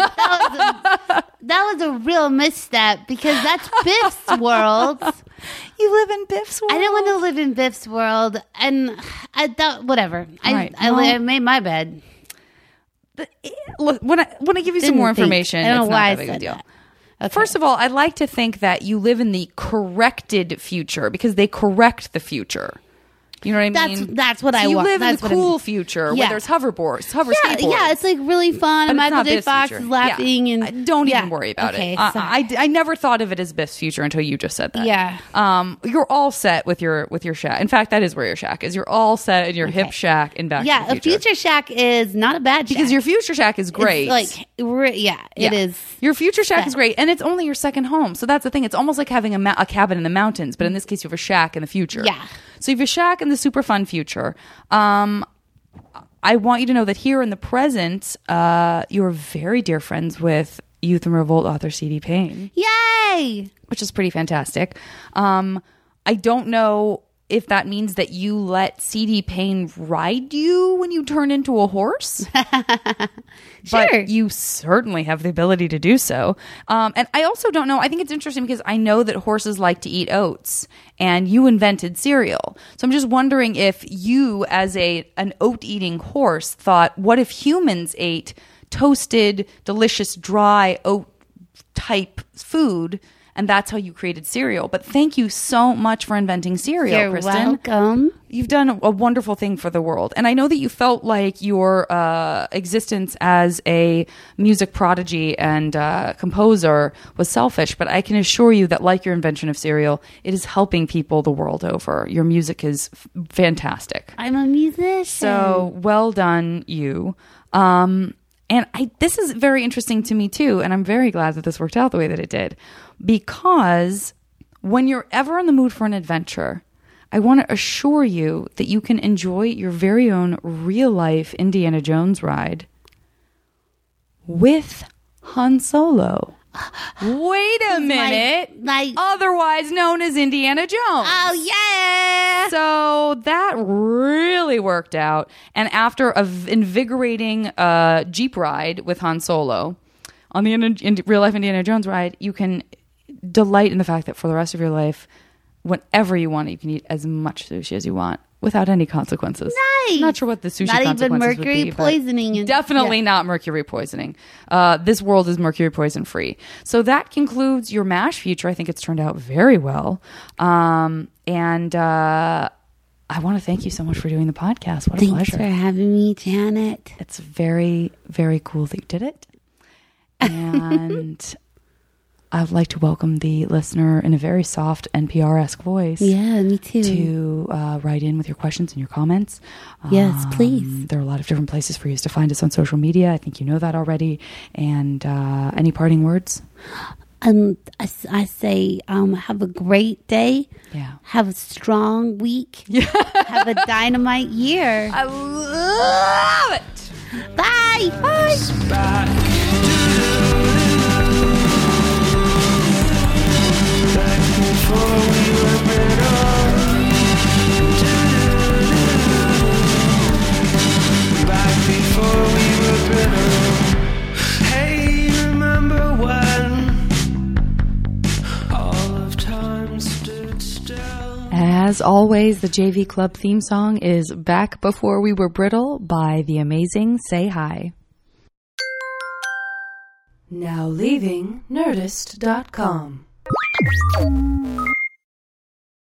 That was a real misstep, because that's Biff's world. You live in Biff's world? I didn't want to live in Biff's world, and I thought, whatever. I made my bed. Look, when I give you some more information, I don't know why it's not that big of a deal. That. Okay. First of all, I'd like to think that you live in the corrected future because they correct the future. You know what I mean? That's what I want. You live in the cool future where there's skateboards. Yeah, it's like really fun. And Michael J. Fox is laughing. Yeah. And don't even worry about it. I never thought of it as Biff's future until you just said that. Yeah. You're all set with your shack. In fact, that is where your shack is. You're all set in your hip shack in Back to the Future. Yeah, a future shack is not a bad shack. Because your future shack is great. It is. Your future shack is great, and it's only your second home. So that's the thing. It's almost like having a cabin in the mountains, but in this case, you have a shack in the future. Yeah. So you have a shack in the super fun future. I want you to know that here in the present, you're very dear friends with Youth and Revolt author C.D. Payne. Yay! Which is pretty fantastic. I don't know if that means that you let CD Payne ride you when you turn into a horse. Sure. But you certainly have the ability to do so. And I also don't know. I think it's interesting because I know that horses like to eat oats, and you invented cereal. So I'm just wondering if you, as an oat-eating horse, thought, what if humans ate toasted, delicious, dry oat-type food? And that's how you created cereal. But thank you so much for inventing cereal, You're Kristen. welcome. You've done a wonderful thing for the world. And I know that you felt like your existence as a music prodigy and composer was selfish, but I can assure you that, like your invention of cereal, it is helping people the world over. Your music is fantastic. I'm a musician. So well done, you. And this is very interesting to me too, and I'm very glad that this worked out the way that it did, because when you're ever in the mood for an adventure, I want to assure you that you can enjoy your very own real-life Indiana Jones ride with Han Solo. Wait a minute. Otherwise known as Indiana Jones. Oh, yeah. So that really worked out. And after an invigorating Jeep ride with Han Solo on the real-life Indiana Jones ride, you can delight in the fact that for the rest of your life, whenever you want it, you can eat as much sushi as you want without any consequences. Nice. Not sure what the sushi Not consequences even mercury would be, poisoning. definitely not mercury poisoning. This world is mercury poison free. So that concludes your MASH future. I think it's turned out very well. And I want to thank you so much for doing the podcast. What a Thanks pleasure. for having me, Janet. It's very, very cool that you did it. And I'd like to welcome the listener in a very soft NPR-esque voice. Yeah, me too. To write in with your questions and your comments. Yes, please. There are a lot of different places for you to find us on social media. I think you know that already. And any parting words? I say have a great day. Yeah. Have a strong week. Yeah. Have a dynamite year. I love it. Bye. Bye. As always, the JV Club theme song is Back Before We Were Brittle by the amazing Say Hi. Now leaving Nerdist.com.